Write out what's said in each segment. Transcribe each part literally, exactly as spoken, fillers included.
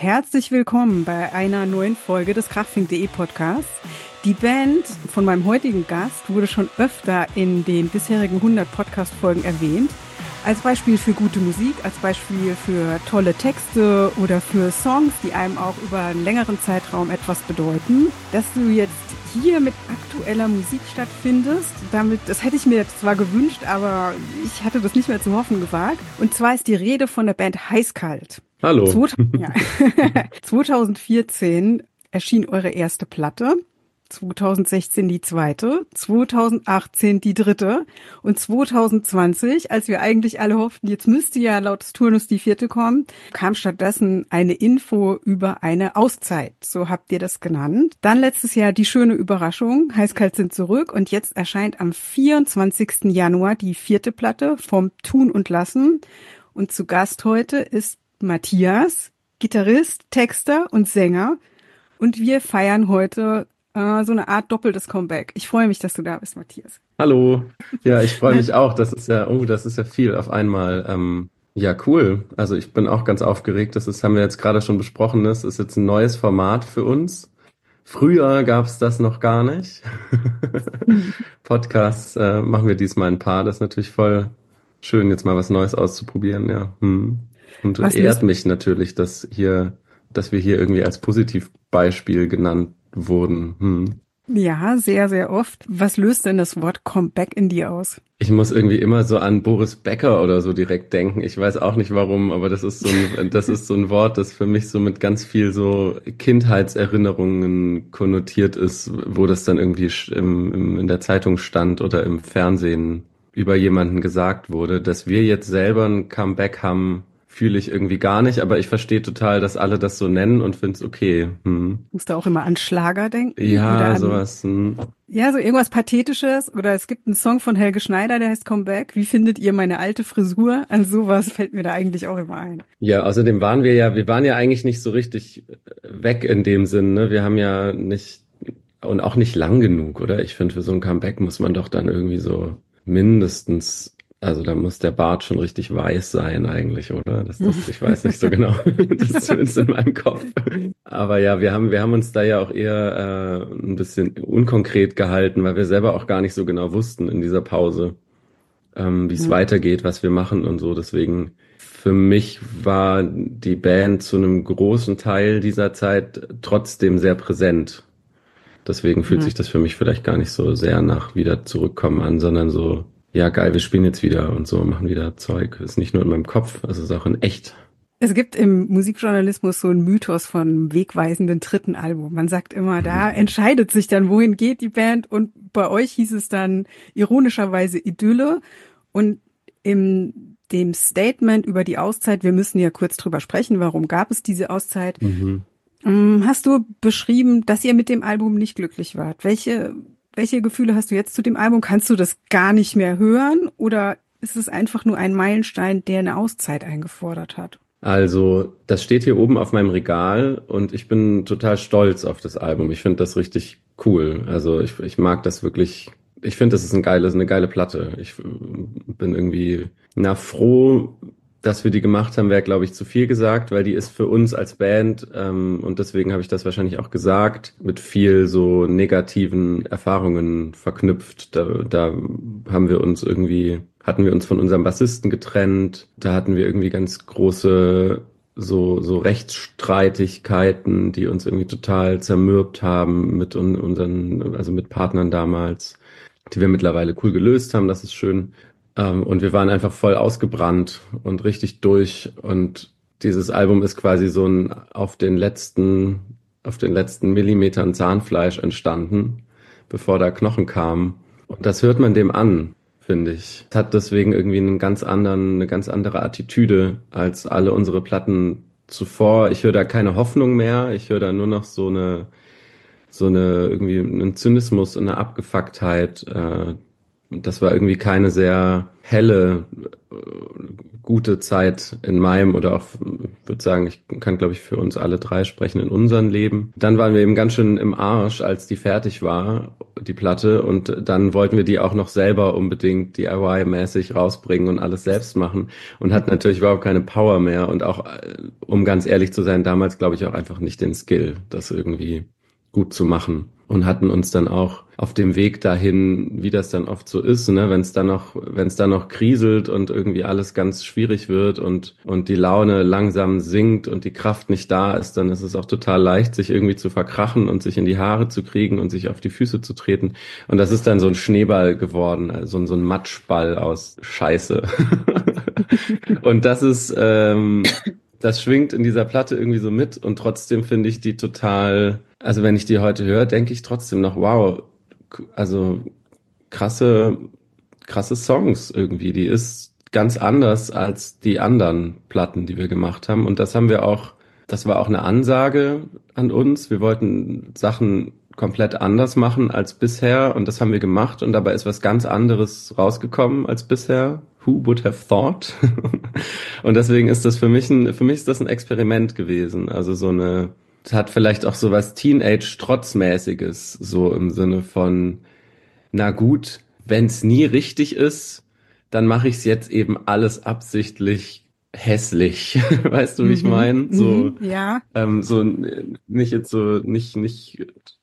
herzlich willkommen bei einer neuen Folge des krachfink punkt de Podcasts. Die Band von meinem heutigen Gast wurde schon öfter in den bisherigen hundert Podcast-Folgen erwähnt. Als Beispiel für gute Musik, als Beispiel für tolle Texte oder für Songs, die einem auch über einen längeren Zeitraum etwas bedeuten. Dass du jetzt hier mit aktueller Musik stattfindest, damit, das hätte ich mir zwar gewünscht, aber ich hatte das nicht mehr zu hoffen gewagt. Und zwar ist die Rede von der Band Heißkalt. Hallo. zwanzig vierzehn erschien eure erste Platte. zwanzig sechzehn die zweite, zwanzig achtzehn die dritte und zwanzig zwanzig, als wir eigentlich alle hofften, jetzt müsste ja laut des Turnus die vierte kommen, kam stattdessen eine Info über eine Auszeit. So habt ihr das genannt. Dann letztes Jahr die schöne Überraschung, Heißkalt sind zurück und jetzt erscheint am vierundzwanzigsten Januar die vierte Platte vom Tun und Lassen. Und zu Gast heute ist Matthias, Gitarrist, Texter und Sänger. Und wir feiern heute so eine Art doppeltes Comeback. Ich freue mich, dass du da bist, Matthias. Hallo. Ja, ich freue mich auch. Das ist ja, oh, das ist ja viel auf einmal. Ähm, ja, cool. Also ich bin auch ganz aufgeregt. Das ist, haben wir jetzt gerade schon besprochen. Das ist jetzt ein neues Format für uns. Früher gab es das noch gar nicht. Podcasts äh, machen wir diesmal ein paar. Das ist natürlich voll schön, jetzt mal was Neues auszuprobieren. Ja. Hm. Und was ehrt mich natürlich, dass hier, dass wir hier irgendwie als Positivbeispiel genannt wurden. Hm. Ja, sehr, sehr oft. Was löst denn das Wort Comeback in dir aus? Ich muss irgendwie immer so an Boris Becker oder so direkt denken. Ich weiß auch nicht warum, aber das ist so ein, das ist so ein Wort, das für mich so mit ganz viel so Kindheitserinnerungen konnotiert ist, wo das dann irgendwie im, im, in der Zeitung stand oder im Fernsehen über jemanden gesagt wurde. Dass wir jetzt selber ein Comeback haben, fühle ich irgendwie gar nicht, aber ich verstehe total, dass alle das so nennen und finde es okay. Hm. Musst du auch immer an Schlager denken? Ja, oder an, sowas. Hm. Ja, so irgendwas Pathetisches. Oder es gibt einen Song von Helge Schneider, der heißt Comeback. Wie findet ihr meine alte Frisur? An sowas fällt mir da eigentlich auch immer ein. Ja, außerdem waren wir ja, wir waren ja eigentlich nicht so richtig weg in dem Sinn, ne? Wir haben ja nicht, und auch nicht lang genug, oder? Ich finde, für so ein Comeback muss man doch dann irgendwie so mindestens, also da muss der Bart schon richtig weiß sein eigentlich, oder? Das, das, ich weiß nicht so genau. Das ist zumindest in meinem Kopf. Aber ja, wir haben, wir haben uns da ja auch eher äh, ein bisschen unkonkret gehalten, weil wir selber auch gar nicht so genau wussten in dieser Pause, ähm, wie es mhm. weitergeht, was wir machen und so. Deswegen, für mich war die Band zu einem großen Teil dieser Zeit trotzdem sehr präsent. Deswegen fühlt mhm. sich das für mich vielleicht gar nicht so sehr nach wieder zurückkommen an, sondern so, ja geil, wir spielen jetzt wieder und so, machen wieder Zeug. Ist nicht nur in meinem Kopf, es ist auch in echt. Es gibt im Musikjournalismus so einen Mythos von wegweisenden dritten Album. Man sagt immer, da entscheidet sich dann, wohin geht die Band. Und bei euch hieß es dann ironischerweise Idylle. Und in dem Statement über die Auszeit, wir müssen ja kurz drüber sprechen, warum gab es diese Auszeit, mhm. hast du beschrieben, dass ihr mit dem Album nicht glücklich wart. Welche Welche Gefühle hast du jetzt zu dem Album? Kannst du das gar nicht mehr hören oder ist es einfach nur ein Meilenstein, der eine Auszeit eingefordert hat? Also, das steht hier oben auf meinem Regal und ich bin total stolz auf das Album. Ich finde das richtig cool. Also, ich, ich mag das wirklich. Ich finde, das ist ein geiles, eine geile Platte. Ich bin irgendwie, na, froh, dass wir die gemacht haben, wäre, glaube ich, zu viel gesagt, weil die ist für uns als Band, ähm, und deswegen habe ich das wahrscheinlich auch gesagt, mit viel so negativen Erfahrungen verknüpft. Da, da haben wir uns irgendwie, hatten wir uns von unserem Bassisten getrennt, da hatten wir irgendwie ganz große so so Rechtsstreitigkeiten, die uns irgendwie total zermürbt haben mit un, unseren, also mit Partnern damals, die wir mittlerweile cool gelöst haben, das ist schön. Und wir waren einfach voll ausgebrannt und richtig durch. Und dieses Album ist quasi so ein auf den letzten, auf den letzten Millimetern Zahnfleisch entstanden, bevor da Knochen kamen. Und das hört man dem an, finde ich. Es hat deswegen irgendwie einen ganz anderen, eine ganz andere Attitüde als alle unsere Platten zuvor. Ich höre da keine Hoffnung mehr. Ich höre da nur noch so eine, so eine, irgendwie einen Zynismus und eine Abgefucktheit, äh, das war irgendwie keine sehr helle, äh, gute Zeit in meinem oder auch, ich würde sagen, ich kann, glaube ich, für uns alle drei sprechen in unserem Leben. Dann waren wir eben ganz schön im Arsch, als die fertig war, die Platte. Und dann wollten wir die auch noch selber unbedingt D I Y-mäßig rausbringen und alles selbst machen und hatten natürlich überhaupt keine Power mehr. Und auch, äh, um ganz ehrlich zu sein, damals glaube ich auch einfach nicht den Skill, das irgendwie gut zu machen. Und hatten uns dann auch auf dem Weg dahin, wie das dann oft so ist, ne, wenn es dann noch, wenn es dann noch kriselt und irgendwie alles ganz schwierig wird und und die Laune langsam sinkt und die Kraft nicht da ist, dann ist es auch total leicht, sich irgendwie zu verkrachen und sich in die Haare zu kriegen und sich auf die Füße zu treten. Und das ist dann so ein Schneeball geworden, also so ein Matschball aus Scheiße. Und das ist, ähm, das schwingt in dieser Platte irgendwie so mit und trotzdem finde ich die total, also wenn ich die heute höre, denke ich trotzdem noch, wow, also krasse, krasse Songs irgendwie. Die ist ganz anders als die anderen Platten, die wir gemacht haben. Und das haben wir auch, das war auch eine Ansage an uns. Wir wollten Sachen komplett anders machen als bisher und das haben wir gemacht und dabei ist was ganz anderes rausgekommen als bisher. Who would have thought? Und deswegen ist das für mich ein, für mich ist das ein Experiment gewesen. Also so eine, es hat vielleicht auch so was Teenage-Trotzmäßiges, so im Sinne von, na gut, wenn es nie richtig ist, dann mache ich es jetzt eben alles absichtlich hässlich. Weißt du, wie ich Mhm, meine? So, mhm, ja. ähm, so n- nicht jetzt so, nicht, nicht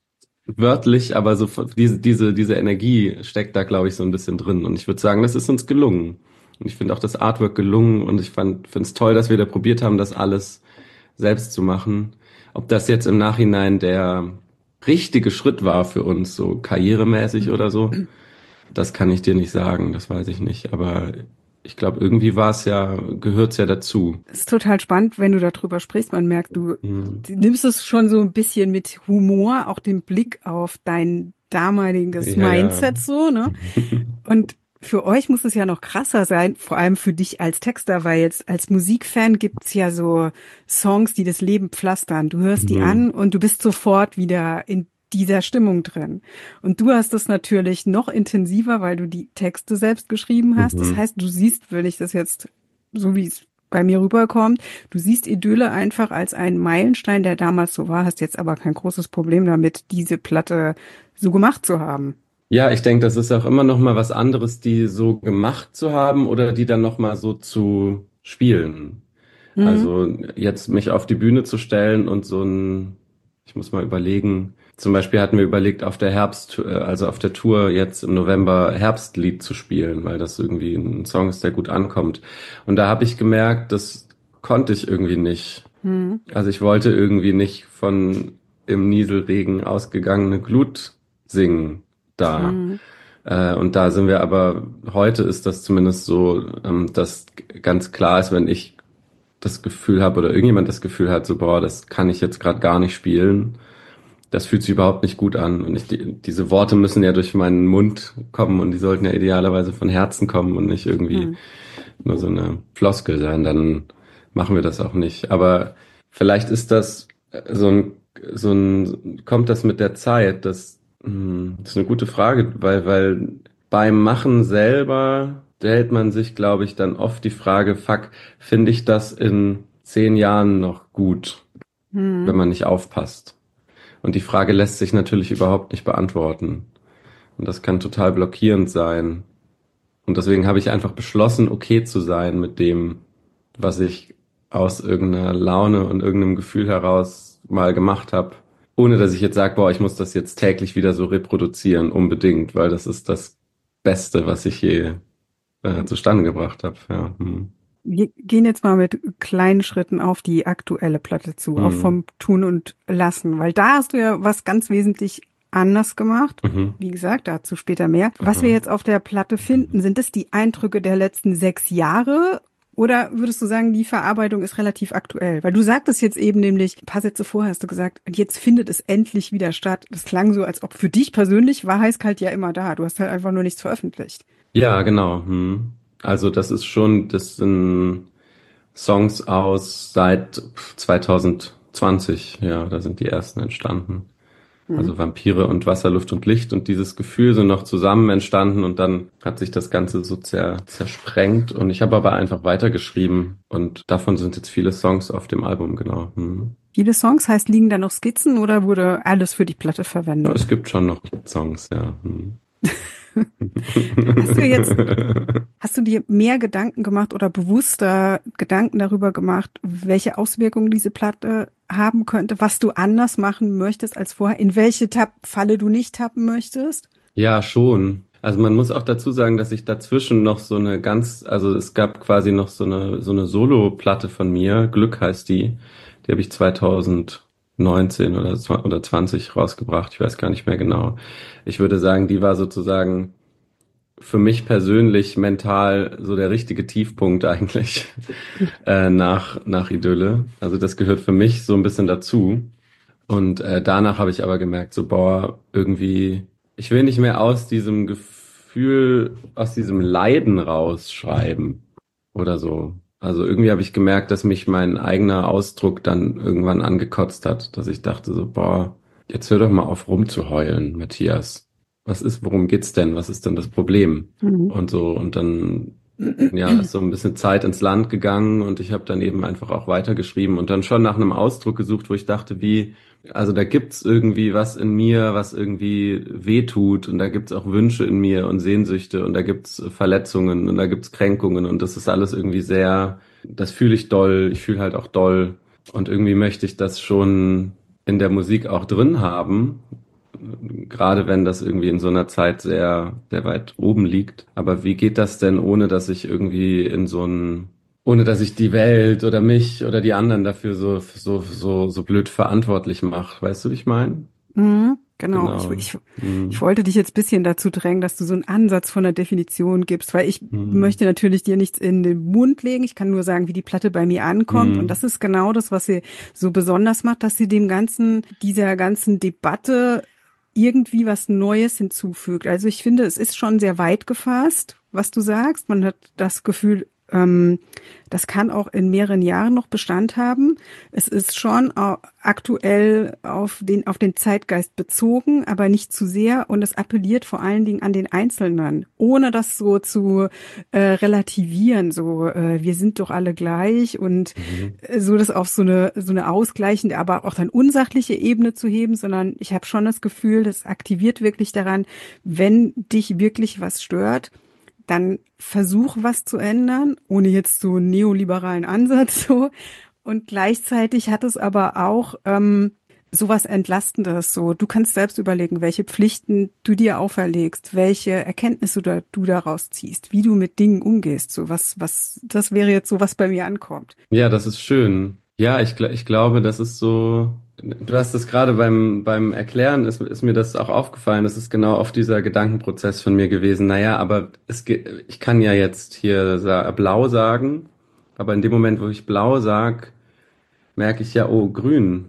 wörtlich, aber so von- diese, diese, diese Energie steckt da, glaube ich, so ein bisschen drin. Und ich würde sagen, das ist uns gelungen. Und ich finde auch das Artwork gelungen und ich fand, finde es toll, dass wir da probiert haben, das alles selbst zu machen. Ob das jetzt im Nachhinein der richtige Schritt war für uns, so karrieremäßig oder so, das kann ich dir nicht sagen, das weiß ich nicht. Aber ich glaube, irgendwie war es ja, gehört es ja dazu. Es ist total spannend, wenn du darüber sprichst. Man merkt, du, Hm. du nimmst es schon so ein bisschen mit Humor, auch den Blick auf dein damaliges Ja, ja. Mindset so, ne? Und für euch muss es ja noch krasser sein, vor allem für dich als Texter, weil jetzt als Musikfan gibt's ja so Songs, die das Leben pflastern. Du hörst die Mhm. an und du bist sofort wieder in dieser Stimmung drin. Und du hast es natürlich noch intensiver, weil du die Texte selbst geschrieben hast. Das Mhm. heißt, du siehst, wenn ich das jetzt so wie es bei mir rüberkommt, du siehst Idylle einfach als einen Meilenstein, der damals so war, hast jetzt aber kein großes Problem damit, diese Platte so gemacht zu haben. Ja, ich denke, das ist auch immer noch mal was anderes, die so gemacht zu haben oder die dann noch mal so zu spielen. Mhm. Also jetzt mich auf die Bühne zu stellen und so ein, ich muss mal überlegen. Zum Beispiel hatten wir überlegt, auf der Herbst, äh, also auf der Tour jetzt im November Herbstlied zu spielen, weil das irgendwie ein Song ist, der gut ankommt. Und da habe ich gemerkt, das konnte ich irgendwie nicht. Mhm. Also ich wollte irgendwie nicht von im Nieselregen ausgegangene Glut singen da. Mhm. Äh, und da sind wir aber, heute ist das zumindest so, ähm, dass ganz klar ist, wenn ich das Gefühl habe oder irgendjemand das Gefühl hat, so, boah, das kann ich jetzt gerade gar nicht spielen, das fühlt sich überhaupt nicht gut an. Und ich, die, diese Worte müssen ja durch meinen Mund kommen und die sollten ja idealerweise von Herzen kommen und nicht irgendwie Mhm. nur so eine Floskel sein, dann machen wir das auch nicht. Aber vielleicht ist das äh, so ein, so ein, kommt das mit der Zeit? Das, hm, das ist eine gute Frage, weil, weil beim Machen selber stellt man sich, glaube ich, dann oft die Frage, fuck, finde ich das in zehn Jahren noch gut, wenn Mhm. man nicht aufpasst? Und die Frage lässt sich natürlich überhaupt nicht beantworten. Und das kann total blockierend sein. Und deswegen habe ich einfach beschlossen, okay zu sein mit dem, was ich aus irgendeiner Laune und irgendeinem Gefühl heraus mal gemacht habe. Ohne dass ich jetzt sage, boah, ich muss das jetzt täglich wieder so reproduzieren, unbedingt, weil das ist das Beste, was ich je äh, zustande gebracht habe. Ja. Hm. Wir gehen jetzt mal mit kleinen Schritten auf die aktuelle Platte zu, auch Hm. vom Tun und Lassen, weil da hast du ja was ganz wesentlich anders gemacht. Mhm. Wie gesagt, dazu später mehr. Was wir Aha. jetzt auf der Platte finden, sind es die Eindrücke der letzten sechs Jahre? Oder würdest du sagen, die Verarbeitung ist relativ aktuell? Weil du sagtest jetzt eben nämlich, ein paar Sätze vorher hast du gesagt, und jetzt findet es endlich wieder statt. Das klang so, als ob für dich persönlich war Heißkalt ja immer da. Du hast halt einfach nur nichts veröffentlicht. Ja, genau. Hm. Also das ist schon, das sind Songs aus seit zwanzig zwanzig. Ja, da sind die ersten entstanden. Mhm. Also Vampire und Wasser, Luft und Licht und dieses Gefühl sind noch zusammen entstanden und dann hat sich das Ganze so zer zersprengt und ich habe aber einfach weitergeschrieben und davon sind jetzt viele Songs auf dem Album, genau. Hm. Viele Songs, heißt, liegen da noch Skizzen oder wurde alles für die Platte Ja, verwendet? es gibt schon noch Songs, ja. Hm. Hast du jetzt, hast du dir mehr Gedanken gemacht oder bewusster Gedanken darüber gemacht, welche Auswirkungen diese Platte haben könnte, was du anders machen möchtest als vorher, in welche Tapp Falle du nicht tappen möchtest? Ja, schon. Also man muss auch dazu sagen, dass ich dazwischen noch so eine ganz, also es gab quasi noch so eine so eine Solo-Platte von mir, Glück heißt die, die habe ich zwanzig neunzehn oder zw- oder zwanzig rausgebracht, ich weiß gar nicht mehr genau. Ich würde sagen, die war sozusagen für mich persönlich mental so der richtige Tiefpunkt eigentlich äh, nach nach Idylle. Also das gehört für mich so ein bisschen dazu. Und äh, danach habe ich aber gemerkt, so, boah, irgendwie, ich will nicht mehr aus diesem Gefühl, aus diesem Leiden rausschreiben oder so. Also irgendwie habe ich gemerkt, dass mich mein eigener Ausdruck dann irgendwann angekotzt hat, dass ich dachte so, boah, jetzt hör doch mal auf rumzuheulen, Matthias. Was ist, worum geht's denn? Was ist denn das Problem? Mhm. Und so, und dann ja, ist so ein bisschen Zeit ins Land gegangen und ich habe dann eben einfach auch weitergeschrieben und dann schon nach einem Ausdruck gesucht, wo ich dachte, wie, also da gibt's irgendwie was in mir, was irgendwie wehtut und da gibt's auch Wünsche in mir und Sehnsüchte und da gibt's Verletzungen und da gibt's Kränkungen und das ist alles irgendwie sehr, das fühle ich doll, ich fühle halt auch doll und irgendwie möchte ich das schon in der Musik auch drin haben, gerade wenn das irgendwie in so einer Zeit sehr, sehr weit oben liegt. Aber wie geht das denn, ohne dass ich irgendwie in so ein, ohne dass ich die Welt oder mich oder die anderen dafür so, so, so, so blöd verantwortlich mache? Weißt du, wie ich meine? Mhm, genau. Ich, Genau. ich, ich Hm. wollte dich jetzt bisschen dazu drängen, dass du so einen Ansatz von der Definition gibst, weil ich Hm. möchte natürlich dir nichts in den Mund legen. Ich kann nur sagen, wie die Platte bei mir ankommt. Und Hm. das ist genau das, was sie so besonders macht, dass sie dem ganzen, dieser ganzen Debatte irgendwie was Neues hinzufügt. Also ich finde, es ist schon sehr weit gefasst, was du sagst. Man hat das Gefühl, ähm, das kann auch in mehreren Jahren noch Bestand haben. Es ist schon au- aktuell auf den, auf den Zeitgeist bezogen, aber nicht zu sehr. Und es appelliert vor allen Dingen an den Einzelnen, ohne das so zu äh, relativieren. So, äh, wir sind doch alle gleich und Mhm. äh, so das auf so eine, so eine ausgleichende, aber auch dann unsachliche Ebene zu heben, sondern ich habe schon das Gefühl, das aktiviert wirklich daran, wenn dich wirklich was stört, dann versuch was zu ändern, ohne jetzt so einen neoliberalen Ansatz so. Und gleichzeitig hat es aber auch ähm, sowas Entlastendes. So, du kannst selbst überlegen, welche Pflichten du dir auferlegst, welche Erkenntnisse du, du daraus ziehst, wie du mit Dingen umgehst. So was, was, das wäre jetzt so, was bei mir ankommt. Ja, das ist schön. Ja, ich, gl- ich glaube, das ist so. Du hast es gerade beim, beim Erklären, ist, ist mir das auch aufgefallen. Das ist genau auf dieser Gedankenprozess von mir gewesen. Naja, aber es, ge- ich kann ja jetzt hier sa blau sagen, aber in dem Moment, wo ich blau sag, merke ich ja, oh, grün,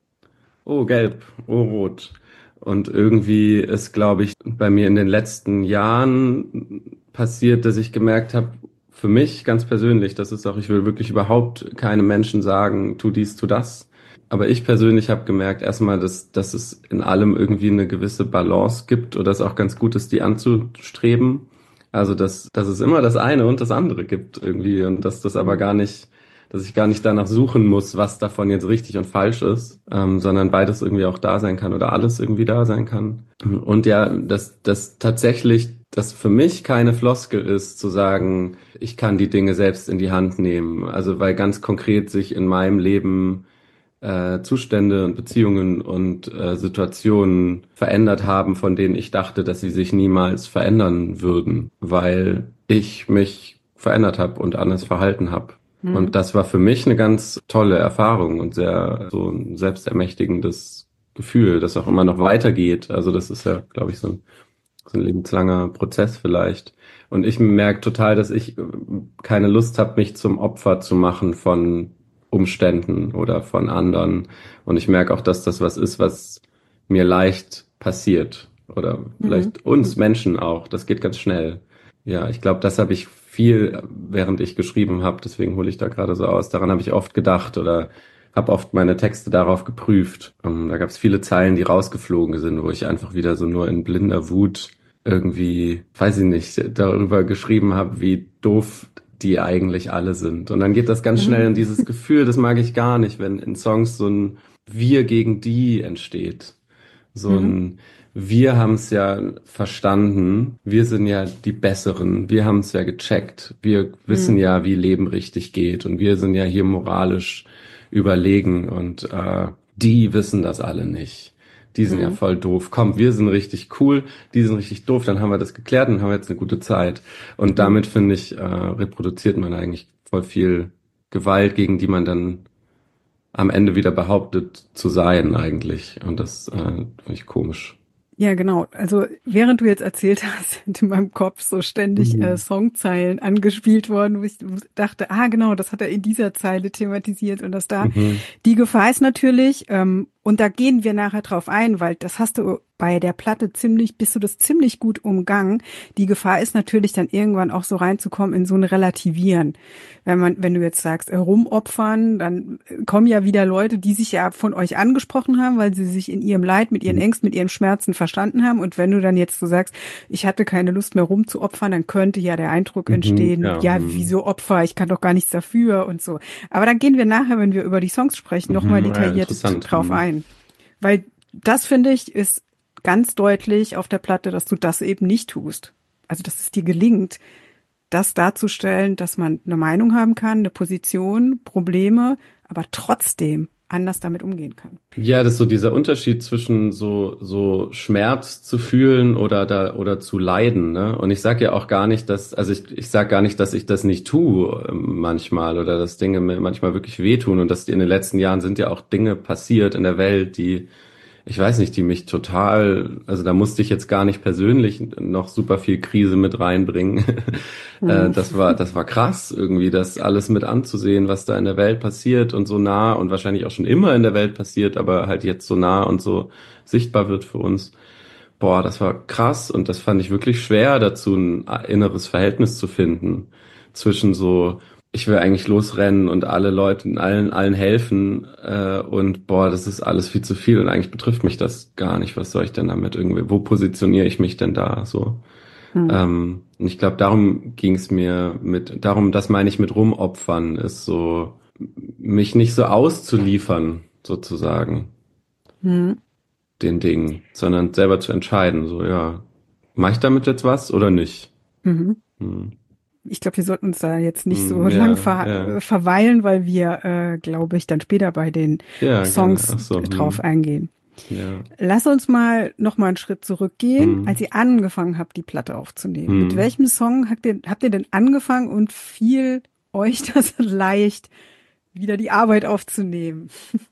oh, gelb, oh, rot. Und irgendwie ist, glaube ich, bei mir in den letzten Jahren passiert, dass ich gemerkt habe, für mich ganz persönlich, das ist auch, ich will wirklich überhaupt keine Menschen sagen, tu dies, tu das. Aber ich persönlich habe gemerkt, erstmal, dass, dass es in allem irgendwie eine gewisse Balance gibt oder es auch ganz gut ist, die anzustreben. Also, dass, dass es immer das eine und das andere gibt irgendwie und dass das aber Mhm. gar nicht, dass ich gar nicht danach suchen muss, was davon jetzt richtig und falsch ist, ähm, sondern beides irgendwie auch da sein kann oder alles irgendwie da sein kann. Und ja, dass das tatsächlich, das für mich keine Floskel ist, zu sagen, ich kann die Dinge selbst in die Hand nehmen. Also weil ganz konkret sich in meinem Leben äh, Zustände und Beziehungen und äh, Situationen verändert haben, von denen ich dachte, dass sie sich niemals verändern würden, weil ich mich verändert habe und anders verhalten habe. Und Mhm. das war für mich eine ganz tolle Erfahrung und sehr so ein selbstermächtigendes Gefühl, das auch immer noch weitergeht. Also das ist ja, glaube ich, so ein, so ein lebenslanger Prozess vielleicht. Und ich merke total, dass ich äh, keine Lust habe, mich zum Opfer zu machen von Umständen oder von anderen. Und ich merke auch, dass das was ist, was mir leicht passiert. Oder Mhm. vielleicht uns Mhm. Menschen auch. Das geht ganz schnell. Ja, ich glaube, das habe ich viel, während ich geschrieben habe, deswegen hole ich da gerade so aus. Daran habe ich oft gedacht oder habe oft meine Texte darauf geprüft. Ähm, da gab es viele Zeilen, die rausgeflogen sind, wo ich einfach wieder so nur in blinder Wut irgendwie, weiß ich nicht, darüber geschrieben habe, wie doof die eigentlich alle sind. Und dann geht das ganz schnell in Mhm. dieses Gefühl, das mag ich gar nicht, wenn in Songs so ein Wir gegen die entsteht. So Mhm. ein Wir haben es ja verstanden, wir sind ja die Besseren, wir haben es ja gecheckt, wir wissen Mhm. ja, wie Leben richtig geht und wir sind ja hier moralisch überlegen und äh, die wissen das alle nicht. Die sind ja Mhm. voll doof. Komm, wir sind richtig cool, die sind richtig doof, dann haben wir das geklärt und haben jetzt eine gute Zeit. Und Mhm. damit, finde ich, äh, reproduziert man eigentlich voll viel Gewalt, gegen die man dann am Ende wieder behauptet zu sein eigentlich. Und das äh, finde ich komisch. Ja, genau. Also während du jetzt erzählt hast, sind in meinem Kopf so ständig äh, Mhm. Songzeilen angespielt worden, wo ich dachte, ah genau, das hat er in dieser Zeile thematisiert und das da. Mhm. Die Gefahr ist natürlich, ähm, und da gehen wir nachher drauf ein, weil das hast du bei der Platte ziemlich, bist du das ziemlich gut umgangen. Die Gefahr ist natürlich dann irgendwann auch so reinzukommen in so ein Relativieren. Wenn man, wenn du jetzt sagst, äh, rumopfern, dann kommen ja wieder Leute, die sich ja von euch angesprochen haben, weil sie sich in ihrem Leid, mit ihren Ängsten, mit ihren Schmerzen verstanden haben. Und wenn du dann jetzt so sagst, ich hatte keine Lust mehr rumzuopfern, dann könnte ja der Eindruck Mhm. entstehen, Ja. ja, Mhm. wieso Opfer? Ich kann doch gar nichts dafür und so. Aber dann gehen wir nachher, wenn wir über die Songs sprechen, nochmal Mhm. Ja, detailliert interessant. drauf Mhm. ein. Weil das, finde ich, ist ganz deutlich auf der Platte, dass du das eben nicht tust. Also, dass es dir gelingt, das darzustellen, dass man eine Meinung haben kann, eine Position, Probleme, aber trotzdem anders damit umgehen kann. Ja, das ist so dieser Unterschied zwischen so so Schmerz zu fühlen oder da oder zu leiden, ne? Und ich sage ja auch gar nicht, dass also ich ich sage gar nicht, dass ich das nicht tue ähm, manchmal oder dass Dinge mir manchmal wirklich wehtun und dass in den letzten Jahren sind ja auch Dinge passiert in der Welt, die ich weiß nicht, die mich total, also da musste ich jetzt gar nicht persönlich noch super viel Krise mit reinbringen. Äh, Hm. Das war, das war krass, irgendwie das alles mit anzusehen, was da in der Welt passiert und so nah und wahrscheinlich auch schon immer in der Welt passiert, aber halt jetzt so nah und so sichtbar wird für uns. Boah, das war krass und das fand ich wirklich schwer, dazu ein inneres Verhältnis zu finden zwischen so, ich will eigentlich losrennen und alle Leuten, allen, allen helfen äh, und boah, das ist alles viel zu viel und eigentlich betrifft mich das gar nicht. Was soll ich denn damit irgendwie? Wo positioniere ich mich denn da so? Hm. Ähm, und ich glaube, darum ging es mir mit, darum, das meine ich mit rumopfern, ist so, mich nicht so auszuliefern, sozusagen Hm. den Dingen, sondern selber zu entscheiden, so, ja, mache ich damit jetzt was oder nicht? Mhm. Hm. Ich glaube, wir sollten uns da jetzt nicht so Hm, lang ja, ver ja, äh, verweilen, weil wir, äh, glaube ich, dann später bei den ja, gerne. Songs Ach so, drauf hm, eingehen. ja, Lass uns mal noch mal einen Schritt zurückgehen, hm, als ihr angefangen habt, die Platte aufzunehmen. Mit hm. welchem Song habt ihr, habt ihr denn angefangen und fiel euch das leicht, wieder die Arbeit aufzunehmen?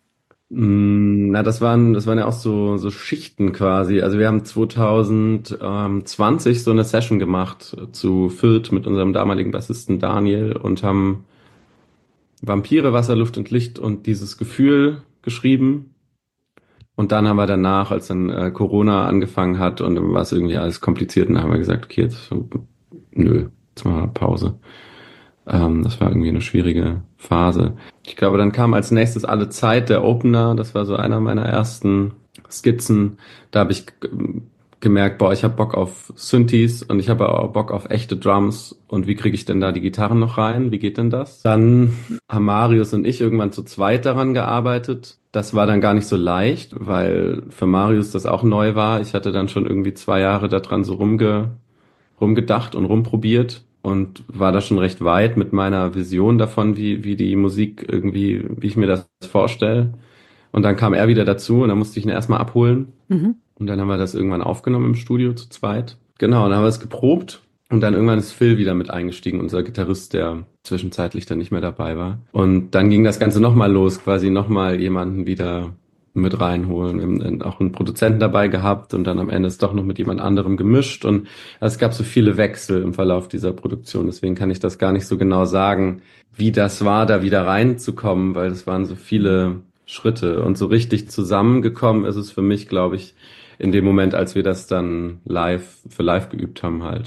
Hm, na, das waren, das waren ja auch so, so Schichten quasi. Also wir haben zwanzig zwanzig so eine Session gemacht zu viert mit unserem damaligen Bassisten Daniel und haben Vampire, Wasser, Luft und Licht und dieses Gefühl geschrieben. Und dann haben wir danach, als dann äh, Corona angefangen hat und dann war es irgendwie alles kompliziert, und dann haben wir gesagt, okay, jetzt, nö, jetzt machen wir Pause. Ähm, das war irgendwie eine schwierige Phase. Ich glaube, dann kam als nächstes Alle Zeit, der Opener. Das war so einer meiner ersten Skizzen. Da habe ich g- gemerkt, boah, ich habe Bock auf Synthes und ich habe auch Bock auf echte Drums. Und wie kriege ich denn da die Gitarren noch rein? Wie geht denn das? Dann haben Marius und ich irgendwann zu zweit daran gearbeitet. Das war dann gar nicht so leicht, weil für Marius das auch neu war. Ich hatte dann schon irgendwie zwei Jahre daran so rumge rumgedacht und rumprobiert und war da schon recht weit mit meiner Vision davon, wie, wie die Musik irgendwie, wie ich mir das vorstelle. Und dann kam er wieder dazu und dann musste ich ihn erstmal abholen. Mhm. Und dann haben wir das irgendwann aufgenommen im Studio zu zweit. Genau, dann haben wir es geprobt. Und dann irgendwann ist Phil wieder mit eingestiegen, unser Gitarrist, der zwischenzeitlich dann nicht mehr dabei war. Und dann ging das Ganze nochmal los, quasi nochmal jemanden wieder mit reinholen. Wir haben dann auch einen Produzenten dabei gehabt und dann am Ende ist doch noch mit jemand anderem gemischt. Und es gab so viele Wechsel im Verlauf dieser Produktion. Deswegen kann ich das gar nicht so genau sagen, wie das war, da wieder reinzukommen, weil es waren so viele Schritte. Und so richtig zusammengekommen ist es für mich, glaube ich, in dem Moment, als wir das dann live, für live geübt haben halt.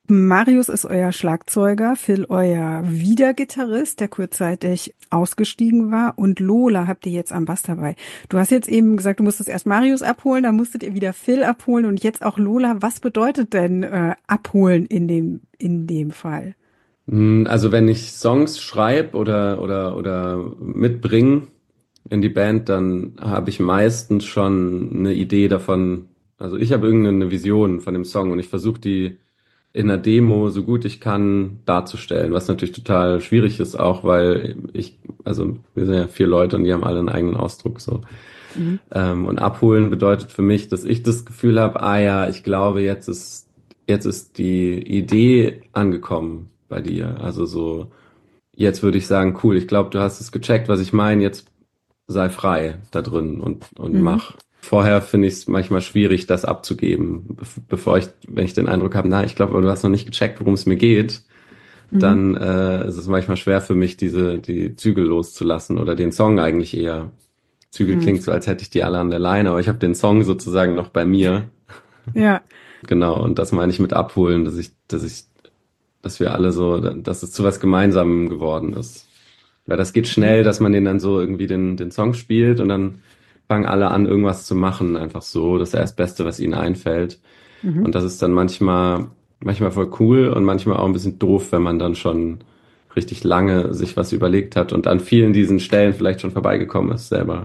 Marius ist euer Schlagzeuger, Phil euer Wiedergitarrist, der kurzzeitig ausgestiegen war, und Lola habt ihr jetzt am Bass dabei. Du hast jetzt eben gesagt, du musstest erst Marius abholen, dann musstet ihr wieder Phil abholen und jetzt auch Lola. Was bedeutet denn äh, abholen in dem in dem Fall? Mm, Also wenn ich Songs schreibe oder, oder, oder mitbringe in die Band, dann habe ich meistens schon eine Idee davon. Also ich habe irgendeine Vision von dem Song und ich versuche die in der Demo so gut ich kann darzustellen, was natürlich total schwierig ist auch, weil ich, also wir sind ja vier Leute und die haben alle einen eigenen Ausdruck so. Mhm. Ähm, und abholen bedeutet für mich, dass ich das Gefühl habe, ah ja, ich glaube, jetzt ist, jetzt ist die Idee angekommen bei dir. Also so, jetzt würde ich sagen, cool, ich glaube, du hast es gecheckt, was ich meine, jetzt sei frei da drin und, und Mhm. mach. Vorher finde ich es manchmal schwierig, das abzugeben, Bef- bevor ich, wenn ich den Eindruck habe, na, ich glaube, du hast noch nicht gecheckt, worum es mir geht, Mhm. dann äh, ist es manchmal schwer für mich, diese, die Zügel loszulassen oder den Song eigentlich eher. Zügel Mhm. klingt so, als hätte ich die alle an der Leine, aber ich habe den Song sozusagen noch bei mir. Ja. Genau, und das meine ich mit abholen, dass ich, dass ich, dass wir alle so, dass es zu was Gemeinsamem geworden ist. Weil das geht Mhm. schnell, dass man den dann so irgendwie den, den Song spielt und dann fangen alle an, irgendwas zu machen, einfach so. Das ist ja das Beste, was ihnen einfällt. Mhm. Und das ist dann manchmal, manchmal voll cool und manchmal auch ein bisschen doof, wenn man dann schon richtig lange sich was überlegt hat und an vielen diesen Stellen vielleicht schon vorbeigekommen ist selber.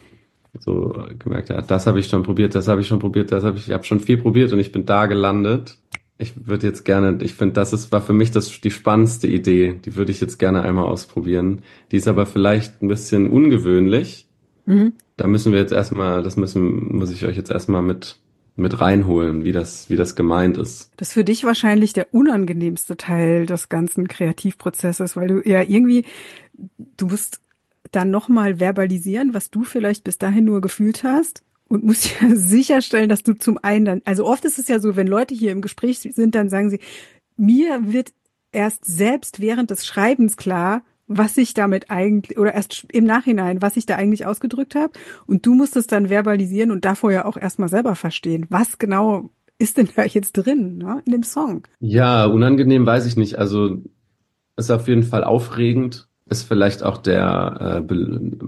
So gemerkt hat, das habe ich schon probiert, das habe ich schon probiert, das habe ich, ich habe schon viel probiert und ich bin da gelandet. Ich würde jetzt gerne, ich finde, das ist, war für mich das, die spannendste Idee. Die würde ich jetzt gerne einmal ausprobieren. Die ist aber vielleicht ein bisschen ungewöhnlich. Mhm. Da müssen wir jetzt erstmal, das müssen, muss ich euch jetzt erstmal mit, mit reinholen, wie das, wie das gemeint ist. Das ist für dich wahrscheinlich der unangenehmste Teil des ganzen Kreativprozesses, weil du ja irgendwie, du musst dann nochmal verbalisieren, was du vielleicht bis dahin nur gefühlt hast, und musst ja sicherstellen, dass du zum einen dann, also oft ist es ja so, wenn Leute hier im Gespräch sind, dann sagen sie, mir wird erst selbst während des Schreibens klar, was ich damit eigentlich, oder erst im Nachhinein, was ich da eigentlich ausgedrückt habe. Und du musst es dann verbalisieren und davor ja auch erstmal selber verstehen, was genau ist denn da jetzt drin, ne, in dem Song. Ja, unangenehm weiß ich nicht. Also ist auf jeden Fall aufregend. Ist vielleicht auch der, äh, be-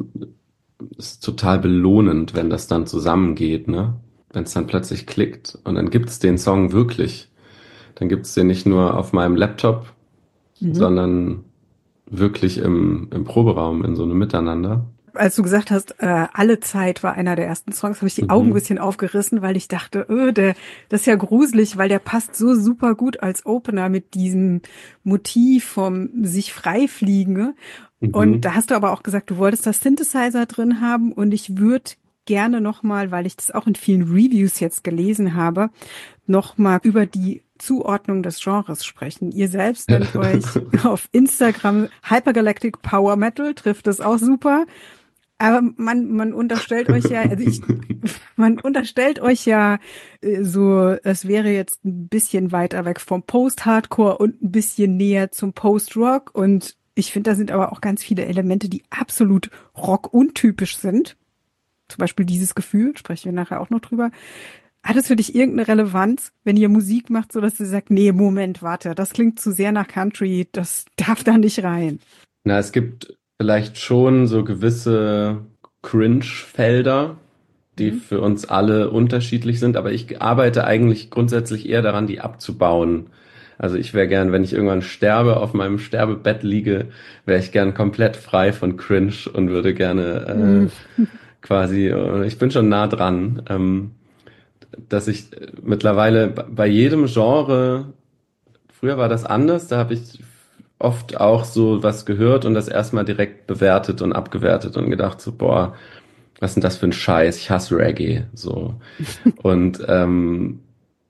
ist total belohnend, wenn das dann zusammengeht, ne? Wenn es dann plötzlich klickt und dann gibt's den Song wirklich. Dann gibt's den nicht nur auf meinem Laptop, Mhm. sondern wirklich im, im Proberaum in so einem Miteinander. Als du gesagt hast, äh, alle Zeit war einer der ersten Songs, habe ich die Augen ein Mhm. bisschen aufgerissen, weil ich dachte, öh, der, das ist ja gruselig, weil der passt so super gut als Opener mit diesem Motiv vom sich freifliegen. Ne? Und da Mhm. hast du aber auch gesagt, du wolltest das Synthesizer drin haben, und ich würde gerne nochmal, weil ich das auch in vielen Reviews jetzt gelesen habe, nochmal über die Zuordnung des Genres sprechen. Ihr selbst nennt euch auf Instagram Hypergalactic Power Metal, trifft das auch super. Aber man, man unterstellt euch ja, also ich, man unterstellt euch ja äh, so, es wäre jetzt ein bisschen weiter weg vom Post-Hardcore und ein bisschen näher zum Post-Rock. Und ich finde, da sind aber auch ganz viele Elemente, die absolut Rock-untypisch sind. Zum Beispiel dieses Gefühl, sprechen wir nachher auch noch drüber. Hat es für dich irgendeine Relevanz, wenn ihr Musik macht, so dass du sagst, nee, Moment, warte, das klingt zu sehr nach Country, das darf da nicht rein. Na, es gibt vielleicht schon so gewisse Cringe-Felder, die Mhm. für uns alle unterschiedlich sind, aber ich arbeite eigentlich grundsätzlich eher daran, die abzubauen. Also ich wäre gern, wenn ich irgendwann sterbe, auf meinem Sterbebett liege, wäre ich gern komplett frei von Cringe und würde gerne Mhm. äh, quasi, äh, ich bin schon nah dran, ähm, dass ich äh, mittlerweile b- bei jedem Genre, früher war das anders, da habe ich oft auch so was gehört und das erstmal direkt bewertet und abgewertet und gedacht so, boah, was ist denn das für ein Scheiß? Ich hasse Reggae. So. Und ähm,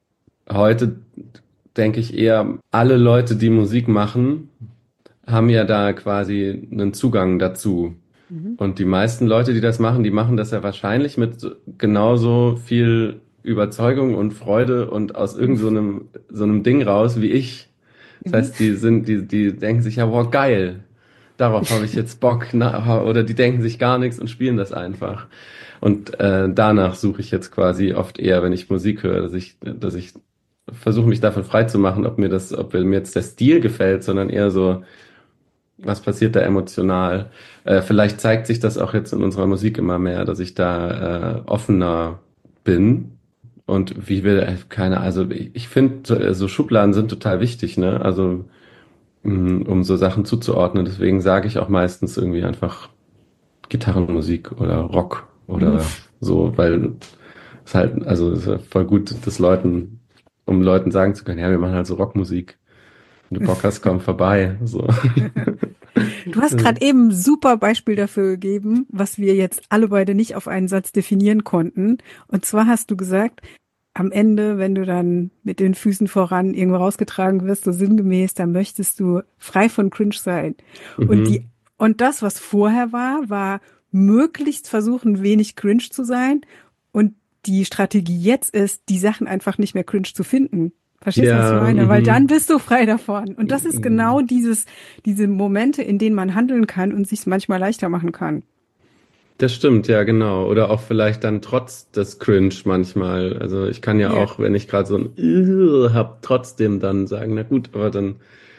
heute denke ich eher, alle Leute, die Musik machen, haben ja da quasi einen Zugang dazu. Mhm. Und die meisten Leute, die das machen, die machen das ja wahrscheinlich mit so- genauso viel Überzeugung und Freude und aus irgend so einem, so einem Ding raus wie ich. Das Mhm. heißt, die sind, die, die denken sich ja, wow, geil. Darauf habe ich jetzt Bock. Na, oder die denken sich gar nichts und spielen das einfach. Und äh, danach suche ich jetzt quasi oft eher, wenn ich Musik höre, dass ich, dass ich versuche mich davon frei zu machen, ob mir das, ob mir jetzt der Stil gefällt, sondern eher so, was passiert da emotional? Äh, vielleicht zeigt sich das auch jetzt in unserer Musik immer mehr, dass ich da äh, offener bin. Und wie will, äh, keine, also ich, ich finde, so Schubladen sind total wichtig, ne? Also mh, um so Sachen zuzuordnen. Deswegen sage ich auch meistens irgendwie einfach Gitarrenmusik oder Rock Mhm. oder so, weil es halt, also es ist ja voll gut, das Leuten, um Leuten sagen zu können, ja, wir machen halt so Rockmusik. Wenn du Bock hast, komm vorbei. So. Du hast gerade eben ein super Beispiel dafür gegeben, was wir jetzt alle beide nicht auf einen Satz definieren konnten. Und zwar hast du gesagt, am Ende, wenn du dann mit den Füßen voran irgendwo rausgetragen wirst, so sinngemäß, dann möchtest du frei von Cringe sein. Und die, Mhm. und das, was vorher war, war möglichst versuchen, wenig cringe zu sein. Und die Strategie jetzt ist, die Sachen einfach nicht mehr cringe zu finden. Verstehst du, was ich Ja, meine? Weil dann mhm. bist du frei davon. Und das ist genau dieses, diese Momente, in denen man handeln kann und sich manchmal leichter machen kann. Das stimmt, ja, genau. Oder auch vielleicht dann trotz des Cringe manchmal. Also ich kann ja Ja. auch, wenn ich gerade so ein Ugh hab, trotzdem dann sagen, na gut, aber dann,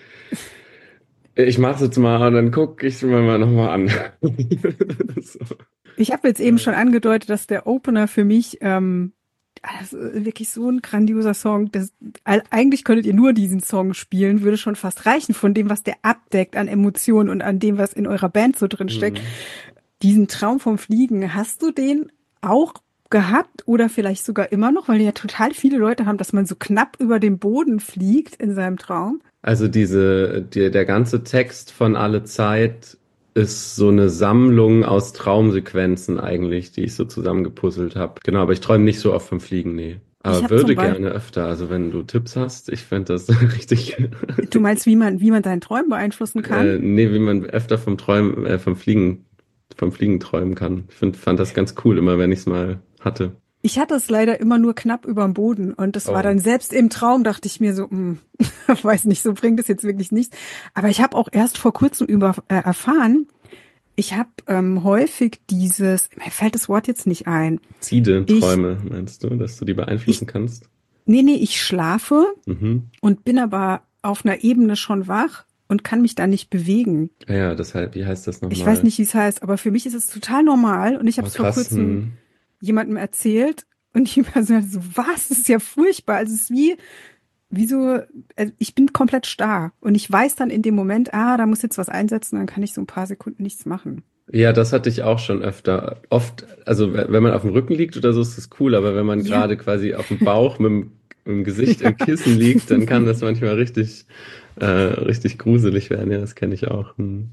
ich mach's jetzt mal und dann guck ich mir mal nochmal an. So. Ich habe jetzt eben Ja. schon angedeutet, dass der Opener für mich ähm, das ist wirklich so ein grandioser Song. Das, eigentlich könntet ihr nur diesen Song spielen, würde schon fast reichen von dem, was der abdeckt an Emotionen und an dem, was in eurer Band so drin steckt. Hm. Diesen Traum vom Fliegen, hast du den auch gehabt oder vielleicht sogar immer noch, weil ja total viele Leute haben, dass man so knapp über dem Boden fliegt in seinem Traum? Also diese, die, der ganze Text von Alle Zeit ist so eine Sammlung aus Traumsequenzen eigentlich, die ich so zusammengepuzzelt habe. Genau, aber ich träume nicht so oft vom Fliegen, nee. Ich Aber habe zum würde Beispiel, gerne öfter. Also wenn du Tipps hast, ich fände das richtig. du meinst, wie man, wie man seinen Träumen beeinflussen kann? Äh, nee, wie man öfter vom Träumen, äh, vom Fliegen, vom Fliegen träumen kann. Ich find, fand das ganz cool, immer wenn ich es mal hatte. Ich hatte es leider immer nur knapp überm Boden und das war Oh. dann selbst im Traum, dachte ich mir so, hm, weiß nicht, so bringt es jetzt wirklich nichts. Aber ich habe auch erst vor kurzem über äh, erfahren, ich habe ähm, häufig dieses, mir fällt das Wort jetzt nicht ein. Luzide Ich, Träume, meinst du, dass du die ich, beeinflussen kannst? nee, nee, ich schlafe Mhm. und bin aber auf einer Ebene schon wach und kann mich da nicht bewegen. Ja, ja, deshalb, wie heißt das Ich weiß nochmal? nicht, wie es heißt, aber für mich ist es total normal und ich habe Oh, es vor krass. kurzem Hm. jemandem erzählt und die Person hat so, was? Das ist ja furchtbar. Also es ist wie, wie so, also ich bin komplett starr und ich weiß dann in dem Moment, ah, da muss jetzt was einsetzen, dann kann ich so ein paar Sekunden nichts machen. Ja, das hatte ich auch schon öfter. Oft, also w- wenn man auf dem Rücken liegt oder so, ist das cool, aber wenn man Ja, gerade quasi auf dem Bauch mit dem, mit dem Gesicht ja. im Kissen liegt, dann kann das manchmal richtig, äh, richtig gruselig werden. Ja, das kenne ich auch. Hm.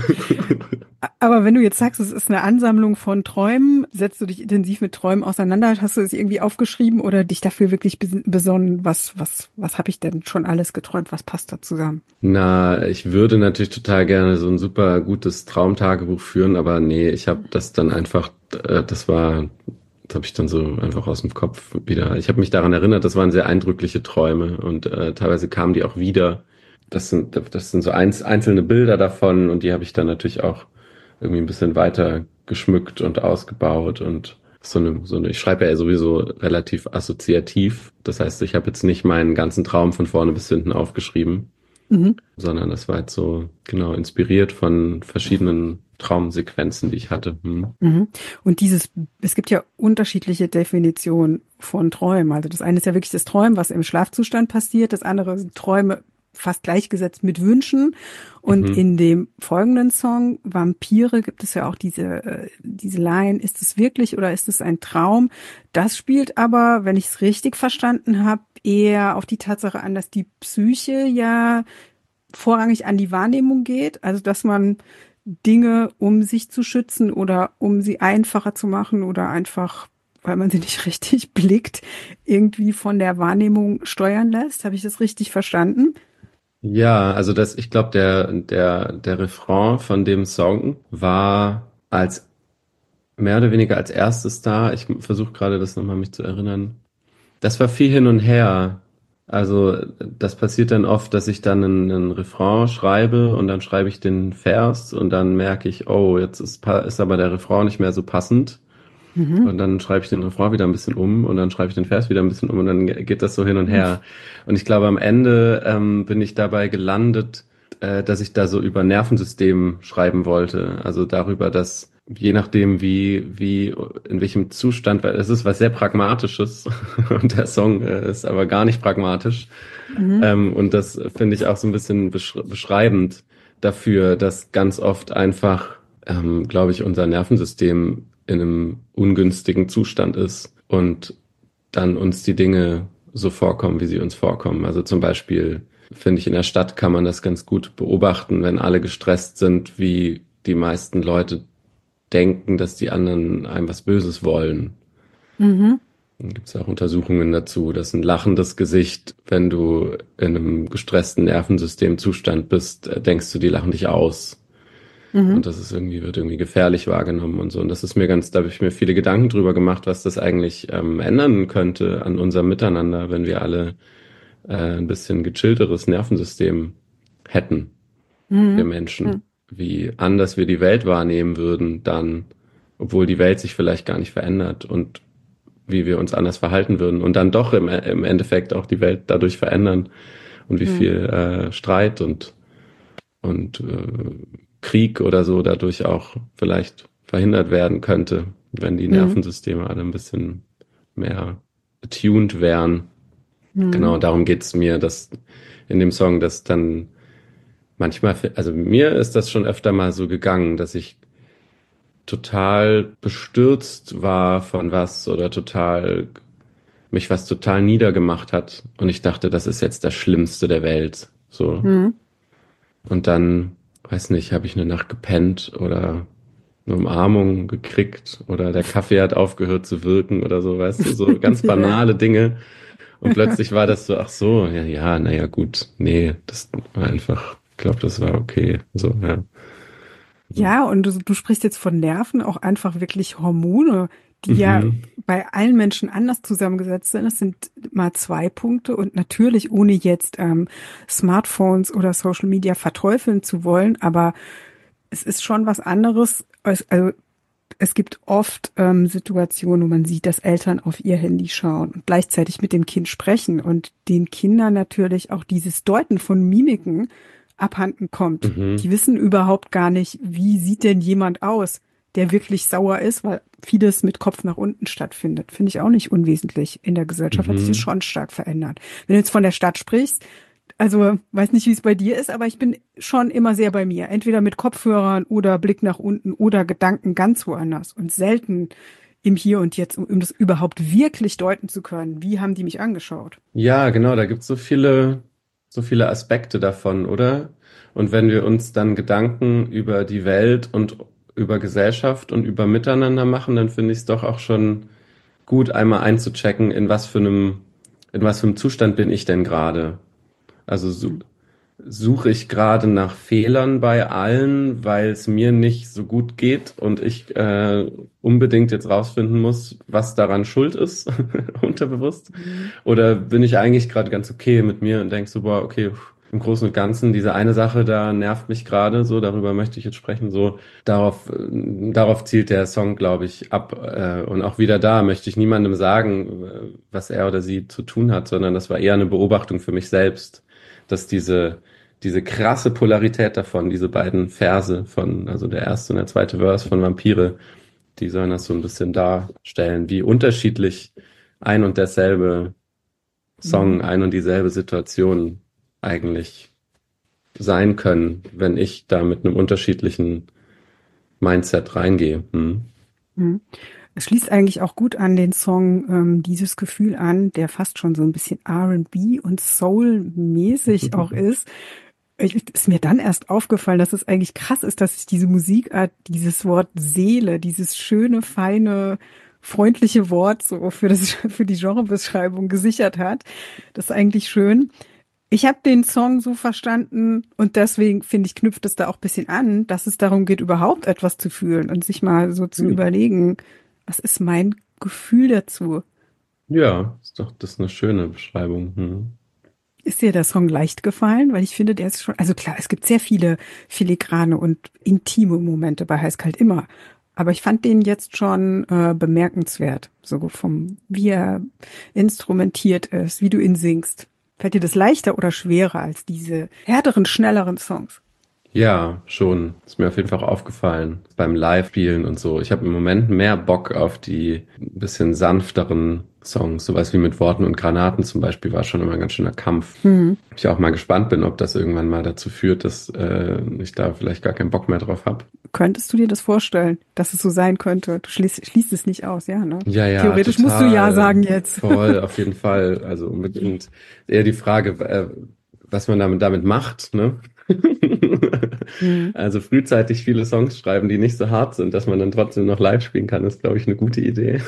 Aber wenn du jetzt sagst, es ist eine Ansammlung von Träumen, setzt du dich intensiv mit Träumen auseinander? Hast du es irgendwie aufgeschrieben oder dich dafür wirklich bes- besonnen, was, was, was habe ich denn schon alles geträumt? Was passt da zusammen? Na, ich würde natürlich total gerne so ein super gutes Traumtagebuch führen, aber nee, ich habe das dann einfach, äh, das war, das habe ich dann so einfach aus dem Kopf wieder. Ich habe mich daran erinnert, das waren sehr eindrückliche Träume und äh, teilweise kamen die auch wieder. Das sind, das sind so eins, einzelne Bilder davon und die habe ich dann natürlich auch irgendwie ein bisschen weiter geschmückt und ausgebaut und so eine, so eine, ich schreibe ja sowieso relativ assoziativ. Das heißt, ich habe jetzt nicht meinen ganzen Traum von vorne bis hinten aufgeschrieben, Mhm. sondern das war jetzt so, genau, inspiriert von verschiedenen Traumsequenzen, die ich hatte. Hm. Mhm. Und dieses, es gibt ja unterschiedliche Definitionen von Träumen. Also das eine ist ja wirklich das Träumen, was im Schlafzustand passiert. Das andere sind Träume fast gleichgesetzt mit Wünschen. Und Mhm. in dem folgenden Song Vampire gibt es ja auch diese, äh, diese Line, ist es wirklich oder ist es ein Traum? Das spielt aber, wenn ich es richtig verstanden habe, eher auf die Tatsache an, dass die Psyche ja vorrangig an die Wahrnehmung geht. Also dass man Dinge, um sich zu schützen oder um sie einfacher zu machen oder einfach, weil man sie nicht richtig blickt, irgendwie von der Wahrnehmung steuern lässt. Habe ich das richtig verstanden? Ja, also das, ich glaube, der, der, der Refrain von dem Song war als mehr oder weniger als erstes da. Ich versuche gerade das nochmal mich zu erinnern. Das war viel hin und her. Also das passiert dann oft, dass ich dann einen, einen Refrain schreibe und dann schreibe ich den Vers und dann merke ich, oh, jetzt ist, pa- ist aber der Refrain nicht mehr so passend. Mhm. Und dann schreibe ich den Refrain wieder ein bisschen um und dann schreibe ich den Vers wieder ein bisschen um und dann geht das so hin und her. Und ich glaube, am Ende ähm, bin ich dabei gelandet, äh, dass ich da so über Nervensystem schreiben wollte. Also darüber, dass je nachdem, wie, wie, in welchem Zustand, weil es ist was sehr Pragmatisches und der Song äh, ist aber gar nicht pragmatisch. Mhm. Ähm, und das finde ich auch so ein bisschen besch beschreibend dafür, dass ganz oft einfach, ähm, glaube ich, unser Nervensystem in einem ungünstigen Zustand ist und dann uns die Dinge so vorkommen, wie sie uns vorkommen. Also zum Beispiel finde ich, in der Stadt kann man das ganz gut beobachten, wenn alle gestresst sind, wie die meisten Leute denken, dass die anderen einem was Böses wollen. Mhm. Dann gibt es auch Untersuchungen dazu, dass ein lachendes Gesicht, wenn du in einem gestressten Nervensystemzustand bist, äh, denkst du, die lachen dich aus. Und Mhm. das ist irgendwie, wird irgendwie gefährlich wahrgenommen und so. Und das ist mir ganz, da habe ich mir viele Gedanken drüber gemacht, was das eigentlich ähm, ändern könnte an unserem Miteinander, wenn wir alle äh, ein bisschen gechillteres Nervensystem hätten, wir Mhm. Menschen. Mhm. Wie anders wir die Welt wahrnehmen würden dann, obwohl die Welt sich vielleicht gar nicht verändert und wie wir uns anders verhalten würden und dann doch im, im Endeffekt auch die Welt dadurch verändern und wie Mhm. viel äh, Streit und und äh, Krieg oder so dadurch auch vielleicht verhindert werden könnte, wenn die Mhm. Nervensysteme alle ein bisschen mehr attuned wären. Mhm. Genau, darum geht's mir, dass in dem Song, dass dann manchmal, also mir ist das schon öfter mal so gegangen, dass ich total bestürzt war von was oder total mich was total niedergemacht hat und ich dachte, das ist jetzt das Schlimmste der Welt. So. Mhm. Und dann, weiß nicht, habe ich eine Nacht gepennt oder eine Umarmung gekriegt oder der Kaffee hat aufgehört zu wirken oder so, weißt du, so ganz Ja. banale Dinge. Und plötzlich war das so, ach so, ja, ja, naja, gut, nee, das war einfach, ich glaube, das war okay. So, ja. Ja, und du, du sprichst jetzt von Nerven, auch einfach wirklich Hormone, die ja Mhm. bei allen Menschen anders zusammengesetzt sind. Es sind mal zwei Punkte und natürlich ohne jetzt ähm, Smartphones oder Social Media verteufeln zu wollen, aber es ist schon was anderes. Als, also es gibt oft ähm, Situationen, wo man sieht, dass Eltern auf ihr Handy schauen und gleichzeitig mit dem Kind sprechen und den Kindern natürlich auch dieses Deuten von Mimiken abhanden kommt. Mhm. Die wissen überhaupt gar nicht, wie sieht denn jemand aus, der wirklich sauer ist, weil vieles mit Kopf nach unten stattfindet. Finde ich auch nicht unwesentlich. In der Gesellschaft hat sich das Mhm. schon stark verändert. Wenn du jetzt von der Stadt sprichst, also weiß nicht, wie es bei dir ist, aber ich bin schon immer sehr bei mir. Entweder mit Kopfhörern oder Blick nach unten oder Gedanken ganz woanders und selten im Hier und Jetzt, um, um das überhaupt wirklich deuten zu können. Wie haben die mich angeschaut? Ja, genau, da gibt's so viele, so viele Aspekte davon, oder? Und wenn wir uns dann Gedanken über die Welt und über Gesellschaft und über Miteinander machen, dann finde ich es doch auch schon gut, einmal einzuchecken, in was für einem, in was für einem Zustand bin ich denn gerade? Also su suche ich gerade nach Fehlern bei allen, weil es mir nicht so gut geht und ich äh, unbedingt jetzt rausfinden muss, was daran schuld ist, unterbewusst? Mhm. Oder bin ich eigentlich gerade ganz okay mit mir und denk so, boah, okay, pff, im Großen und Ganzen, diese eine Sache da nervt mich gerade, so, darüber möchte ich jetzt sprechen, so, darauf, äh, darauf zielt der Song, glaube ich, ab. Äh, und auch wieder da möchte ich niemandem sagen, äh, was er oder sie zu tun hat, sondern das war eher eine Beobachtung für mich selbst, dass diese, diese krasse Polarität davon, diese beiden Verse von, also der erste und der zweite Vers von Vampire, die sollen das so ein bisschen darstellen, wie unterschiedlich ein und derselbe Mhm. Song, ein und dieselbe Situation eigentlich sein können, wenn ich da mit einem unterschiedlichen Mindset reingehe. Hm. Mhm. Es schließt eigentlich auch gut an den Song ähm, Dieses Gefühl an, der fast schon so ein bisschen R und B und Soul-mäßig auch ist. Ich, ist mir dann erst aufgefallen, dass es eigentlich krass ist, dass sich diese Musikart, dieses Wort Seele, dieses schöne, feine, freundliche Wort so für das, für die Genrebeschreibung gesichert hat. Das ist eigentlich schön. Ich habe den Song so verstanden und deswegen finde ich, knüpft es da auch ein bisschen an, dass es darum geht, überhaupt etwas zu fühlen und sich mal so zu Hm. überlegen, was ist mein Gefühl dazu? Ja, ist doch, das ist eine schöne Beschreibung. Hm. Ist dir der Song leicht gefallen? Weil ich finde, der ist schon, also klar, es gibt sehr viele filigrane und intime Momente bei Heißkalt immer. Aber ich fand den jetzt schon äh, bemerkenswert, so vom, wie er instrumentiert ist, wie du ihn singst. Fällt dir das leichter oder schwerer als diese härteren, schnelleren Songs? Ja, schon. Ist mir auf jeden Fall auch aufgefallen. Beim Live-Spielen und so. Ich habe im Moment mehr Bock auf die bisschen sanfteren Songs. Sowas wie mit Worten und Granaten zum Beispiel war schon immer ein ganz schöner Kampf. Hm. Ich auch mal gespannt bin, ob das irgendwann mal dazu führt, dass äh, ich da vielleicht gar keinen Bock mehr drauf habe. Könntest du dir das vorstellen, dass es so sein könnte? Du schließt, schließt es nicht aus, ja, ne? Ja, ja, Theoretisch musst du ja total. sagen jetzt. Voll, auf jeden Fall. Also unbedingt eher die Frage, äh, was man damit, damit macht, ne? Hm. Also frühzeitig viele Songs schreiben, die nicht so hart sind, dass man dann trotzdem noch live spielen kann, ist, glaube ich, eine gute Idee.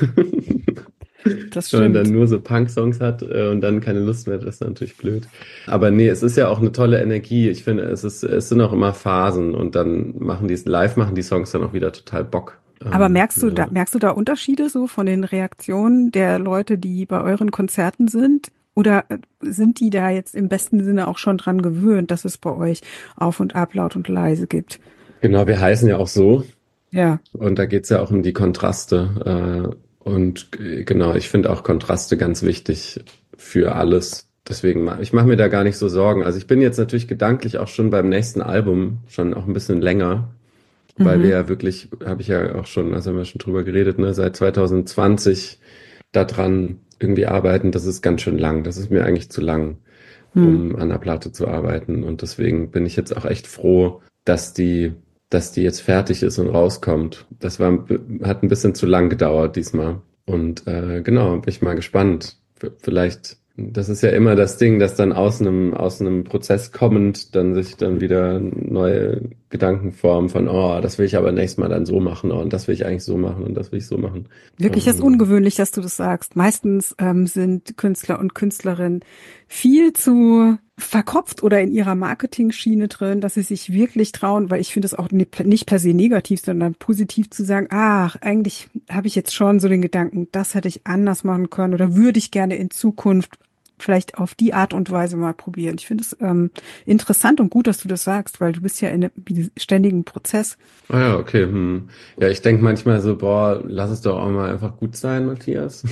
Das Wenn man dann stimmt. nur so Punk-Songs hat äh, und dann keine Lust mehr, das ist natürlich blöd. Aber nee, es ist ja auch eine tolle Energie. Ich finde, es ist, es sind auch immer Phasen und dann machen die live machen die Songs dann auch wieder total Bock. Aber Ähm, merkst du da, ja. merkst du da Unterschiede so von den Reaktionen der Leute, die bei euren Konzerten sind? Oder äh, sind die da jetzt im besten Sinne auch schon dran gewöhnt, dass es bei euch auf und ab, laut und leise gibt? Genau, wir heißen ja auch so. Ja. Und da geht's ja auch um die Kontraste. Äh, und äh, genau, ich finde auch Kontraste ganz wichtig für alles. Deswegen, ma- ich mache mir da gar nicht so Sorgen. Also ich bin jetzt natürlich gedanklich auch schon beim nächsten Album, schon auch ein bisschen länger, weil wir Mhm. ja wirklich, habe ich ja auch schon, also haben wir schon drüber geredet, ne, seit zwanzig zwanzig daran irgendwie arbeiten. Das ist ganz schön lang. Das ist mir eigentlich zu lang, Hm. um an der Platte zu arbeiten. Und deswegen bin ich jetzt auch echt froh, dass die, dass die jetzt fertig ist und rauskommt. Das war, hat ein bisschen zu lang gedauert diesmal. Und äh, genau, bin ich mal gespannt. V- Vielleicht, das ist ja immer das Ding, dass dann aus einem, aus einem Prozess kommend dann sich dann wieder neue Gedanken formen von, oh, das will ich aber nächstes Mal dann so machen, oh, und das will ich eigentlich so machen und das will ich so machen. Wirklich, das ist Ähm, ungewöhnlich, dass du das sagst. Meistens ähm, sind Künstler und Künstlerinnen viel zu verkopft oder in ihrer Marketing-Schiene drin, dass sie sich wirklich trauen, weil ich finde es auch ni- nicht per se negativ, sondern positiv zu sagen, ach, eigentlich habe ich jetzt schon so den Gedanken, das hätte ich anders machen können oder würde ich gerne in Zukunft vielleicht auf die Art und Weise mal probieren. Ich finde es ähm, interessant und gut, dass du das sagst, weil du bist ja in einem ständigen Prozess. Ah ja, okay. Hm. Ja, ich denke manchmal so, boah, lass es doch auch mal einfach gut sein, Matthias.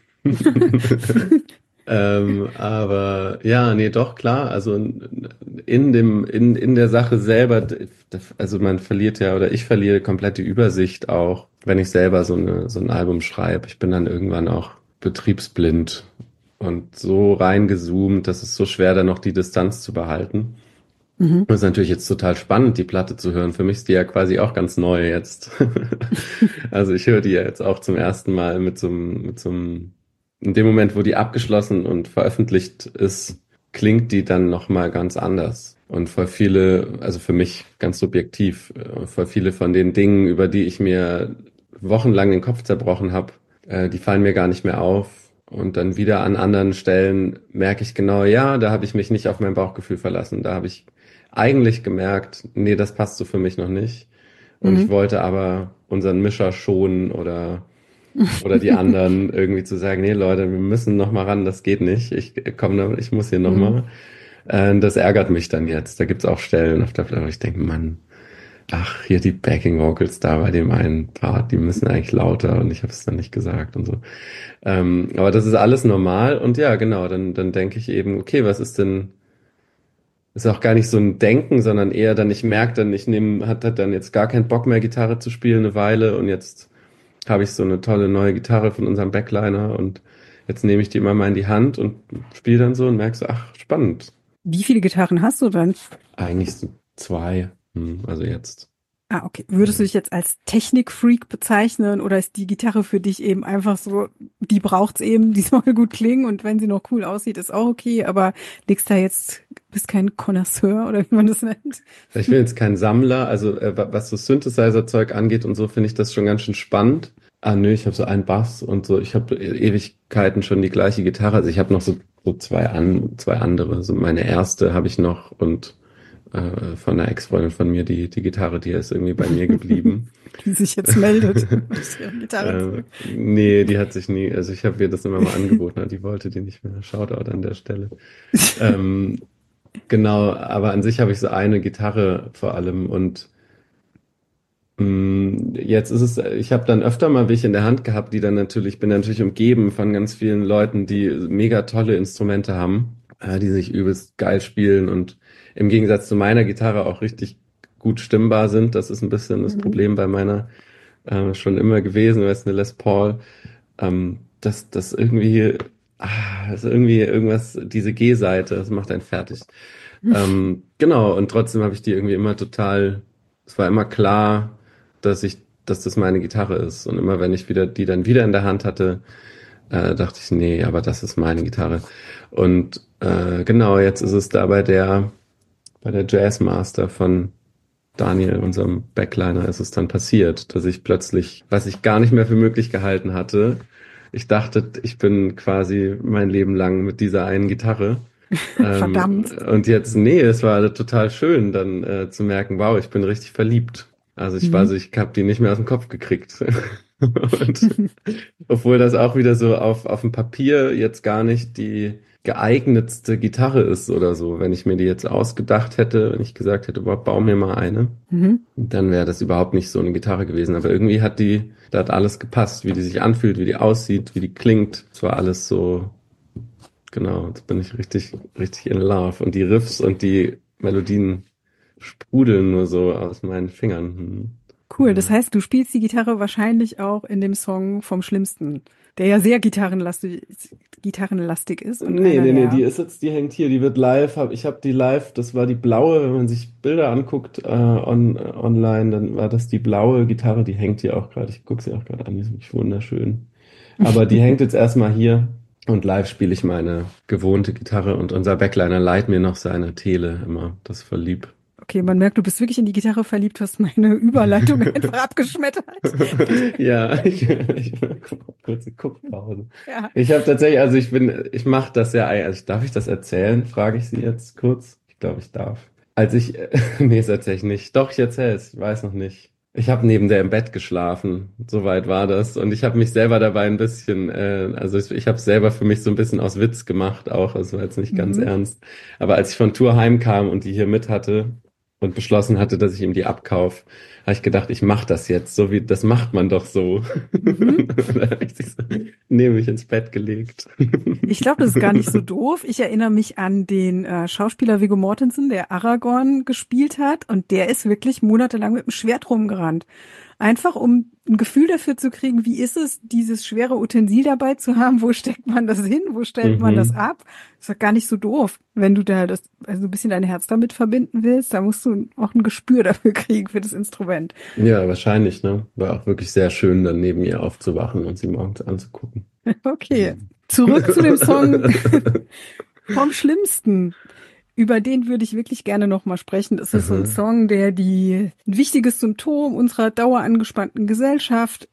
Ähm, aber ja, nee, doch, klar. Also in dem, in, in der Sache selber, d- also man verliert ja, oder ich verliere komplett die Übersicht auch, wenn ich selber so eine, so ein Album schreibe. Ich bin dann irgendwann auch betriebsblind und so reingezoomt, dass es so schwer, dann noch die Distanz zu behalten. Mhm. Das ist natürlich jetzt total spannend, die Platte zu hören. Für mich ist die ja quasi auch ganz neu jetzt. Also ich höre die ja jetzt auch zum ersten Mal mit so einem, mit so einem, in dem Moment, wo die abgeschlossen und veröffentlicht ist, klingt die dann nochmal ganz anders. Und voll viele, also für mich ganz subjektiv, äh, voll viele von den Dingen, über die ich mir wochenlang den Kopf zerbrochen habe, äh, die fallen mir gar nicht mehr auf. Und dann wieder an anderen Stellen merke ich genau, ja, da habe ich mich nicht auf mein Bauchgefühl verlassen. Da habe ich eigentlich gemerkt, nee, das passt so für mich noch nicht. Und ich Mhm. wollte aber unseren Mischer schonen oder, oder die anderen irgendwie zu sagen, nee, Leute, wir müssen noch mal ran, das geht nicht. Ich komm, da- ich muss hier noch Mhm. mal. Äh, das ärgert mich dann jetzt. Da gibt's auch Stellen auf der Platte, wo ich denke, Mann, ach, hier die Backing Vocals da bei dem einen Part, die müssen eigentlich lauter und ich habe es dann nicht gesagt und so. Ähm, aber das ist alles normal und ja, genau, dann, dann denke ich eben, okay, was ist denn, ist auch gar nicht so ein Denken, sondern eher dann, ich merke dann, ich nehme, hat, hat dann jetzt gar keinen Bock mehr, Gitarre zu spielen eine Weile und jetzt habe ich so eine tolle neue Gitarre von unserem Backliner und jetzt nehme ich die immer mal in die Hand und spiele dann so und merke so, ach, spannend. Wie viele Gitarren hast du denn? Eigentlich so zwei, hm, also jetzt. Ah, okay. Würdest du dich jetzt als Technikfreak bezeichnen oder ist die Gitarre für dich eben einfach so, die braucht's eben, die soll gut klingen und wenn sie noch cool aussieht, ist auch okay, aber legst da jetzt, bist kein Connoisseur oder wie man das nennt? Ich bin jetzt kein Sammler, also äh, wa- was so Synthesizer-Zeug angeht und so, finde ich das schon ganz schön spannend. Ah, nö, ich habe so einen Bass und so, ich habe Ewigkeiten schon die gleiche Gitarre. Also ich habe noch so, so zwei, an, zwei andere. So meine erste habe ich noch und äh, von einer Ex-Freundin von mir, die, die Gitarre, die ist irgendwie bei mir geblieben. Die sich jetzt meldet. Möchtest du ihre Gitarre Ähm, zurück? nee, die hat sich nie, also ich habe ihr das immer mal angeboten, aber die wollte die nicht mehr. Shoutout an der Stelle. Ähm, genau, aber an sich habe ich so eine Gitarre vor allem und Mm, Jetzt ist es, ich habe dann öfter mal welche in der Hand gehabt, die dann natürlich, bin natürlich umgeben von ganz vielen Leuten, die mega tolle Instrumente haben, äh, die sich übelst geil spielen und im Gegensatz zu meiner Gitarre auch richtig gut stimmbar sind. Das ist ein bisschen das Mhm. Problem bei meiner äh, schon immer gewesen, weil es eine Les Paul, ähm, dass das irgendwie, ah, das ist irgendwie irgendwas, diese G-Seite, das macht einen fertig. Ähm, genau, und trotzdem habe ich die irgendwie immer total, es war immer klar, dass ich, dass das meine Gitarre ist. Und immer wenn ich wieder die dann wieder in der Hand hatte, äh, dachte ich, nee, aber das ist meine Gitarre. Und äh, genau, jetzt ist es da bei der, bei der Jazzmaster von Daniel, unserem Backliner, ist es dann passiert, dass ich plötzlich, was ich gar nicht mehr für möglich gehalten hatte, ich dachte, ich bin quasi mein Leben lang mit dieser einen Gitarre. Ähm, Verdammt. und jetzt, nee, es war total schön, dann äh, zu merken, wow, ich bin richtig verliebt. Also ich war Mhm. so, ich habe die nicht mehr aus dem Kopf gekriegt. Und obwohl das auch wieder so auf, auf dem Papier jetzt gar nicht die geeignetste Gitarre ist oder so. Wenn ich mir die jetzt ausgedacht hätte, wenn ich gesagt hätte, boah, bau mir mal eine, Mhm. dann wäre das überhaupt nicht so eine Gitarre gewesen. Aber irgendwie hat die, da hat alles gepasst, wie die sich anfühlt, wie die aussieht, wie die klingt. Es war alles so, genau, jetzt bin ich richtig, richtig in love. Und die Riffs und die Melodien sprudeln nur so aus meinen Fingern. Hm. Cool, das Ja. heißt, du spielst die Gitarre wahrscheinlich auch in dem Song vom Schlimmsten, der ja sehr gitarrenlastig, gitarrenlastig ist und Nee, einer nee, nee, die der. ist jetzt, die hängt hier, die wird live. Hab, ich habe die live, das war die blaue, wenn man sich Bilder anguckt äh, on, äh, online, dann war das die blaue Gitarre, die hängt hier auch gerade. Ich gucke sie auch gerade an, die ist wirklich wunderschön. Aber die hängt jetzt erstmal hier und live spiele ich meine gewohnte Gitarre und unser Backliner leiht mir noch seine Tele immer. Das ist voll lieb. Okay, man merkt, du bist wirklich in die Gitarre verliebt, hast meine Überleitung einfach abgeschmettert. Ja, ich, ich kurze Guckpause. Ja. Ich habe tatsächlich, also ich bin, ich mache das ja, also darf ich das erzählen? Frage ich Sie jetzt kurz. Ich glaube, ich darf. Als ich, nee, das erzähle ich nicht. Doch, ich erzähle es, ich weiß noch nicht. Ich habe neben der im Bett geschlafen, soweit war das. Und ich habe mich selber dabei ein bisschen, äh, also ich, ich habe selber für mich so ein bisschen aus Witz gemacht auch, also war jetzt nicht ganz Mhm. ernst. Aber als ich von Tour heimkam und die hier mit hatte, und beschlossen hatte, dass ich ihm die abkaufe, habe ich gedacht, ich mache das jetzt, so wie das macht man doch so. Mhm. Da habe ich sie so neben mich ins Bett gelegt. Ich glaube, das ist gar nicht so doof. Ich erinnere mich an den äh, Schauspieler Viggo Mortensen, der Aragorn gespielt hat, und der ist wirklich monatelang mit dem Schwert rumgerannt. Einfach um ein Gefühl dafür zu kriegen, wie ist es, dieses schwere Utensil dabei zu haben, wo steckt man das hin, wo stellt man das Mhm. ab? Ist doch gar nicht so doof, wenn du da das, also ein bisschen dein Herz damit verbinden willst, da musst du auch ein Gespür dafür kriegen für das Instrument. Ja, wahrscheinlich, ne? War auch wirklich sehr schön, dann neben ihr aufzuwachen und sie morgens anzugucken. Okay, zurück zu dem Song vom Schlimmsten. Über den würde ich wirklich gerne nochmal sprechen. Das ist so ein Aha. Song, der die, ein wichtiges Symptom unserer dauerangespannten Gesellschaft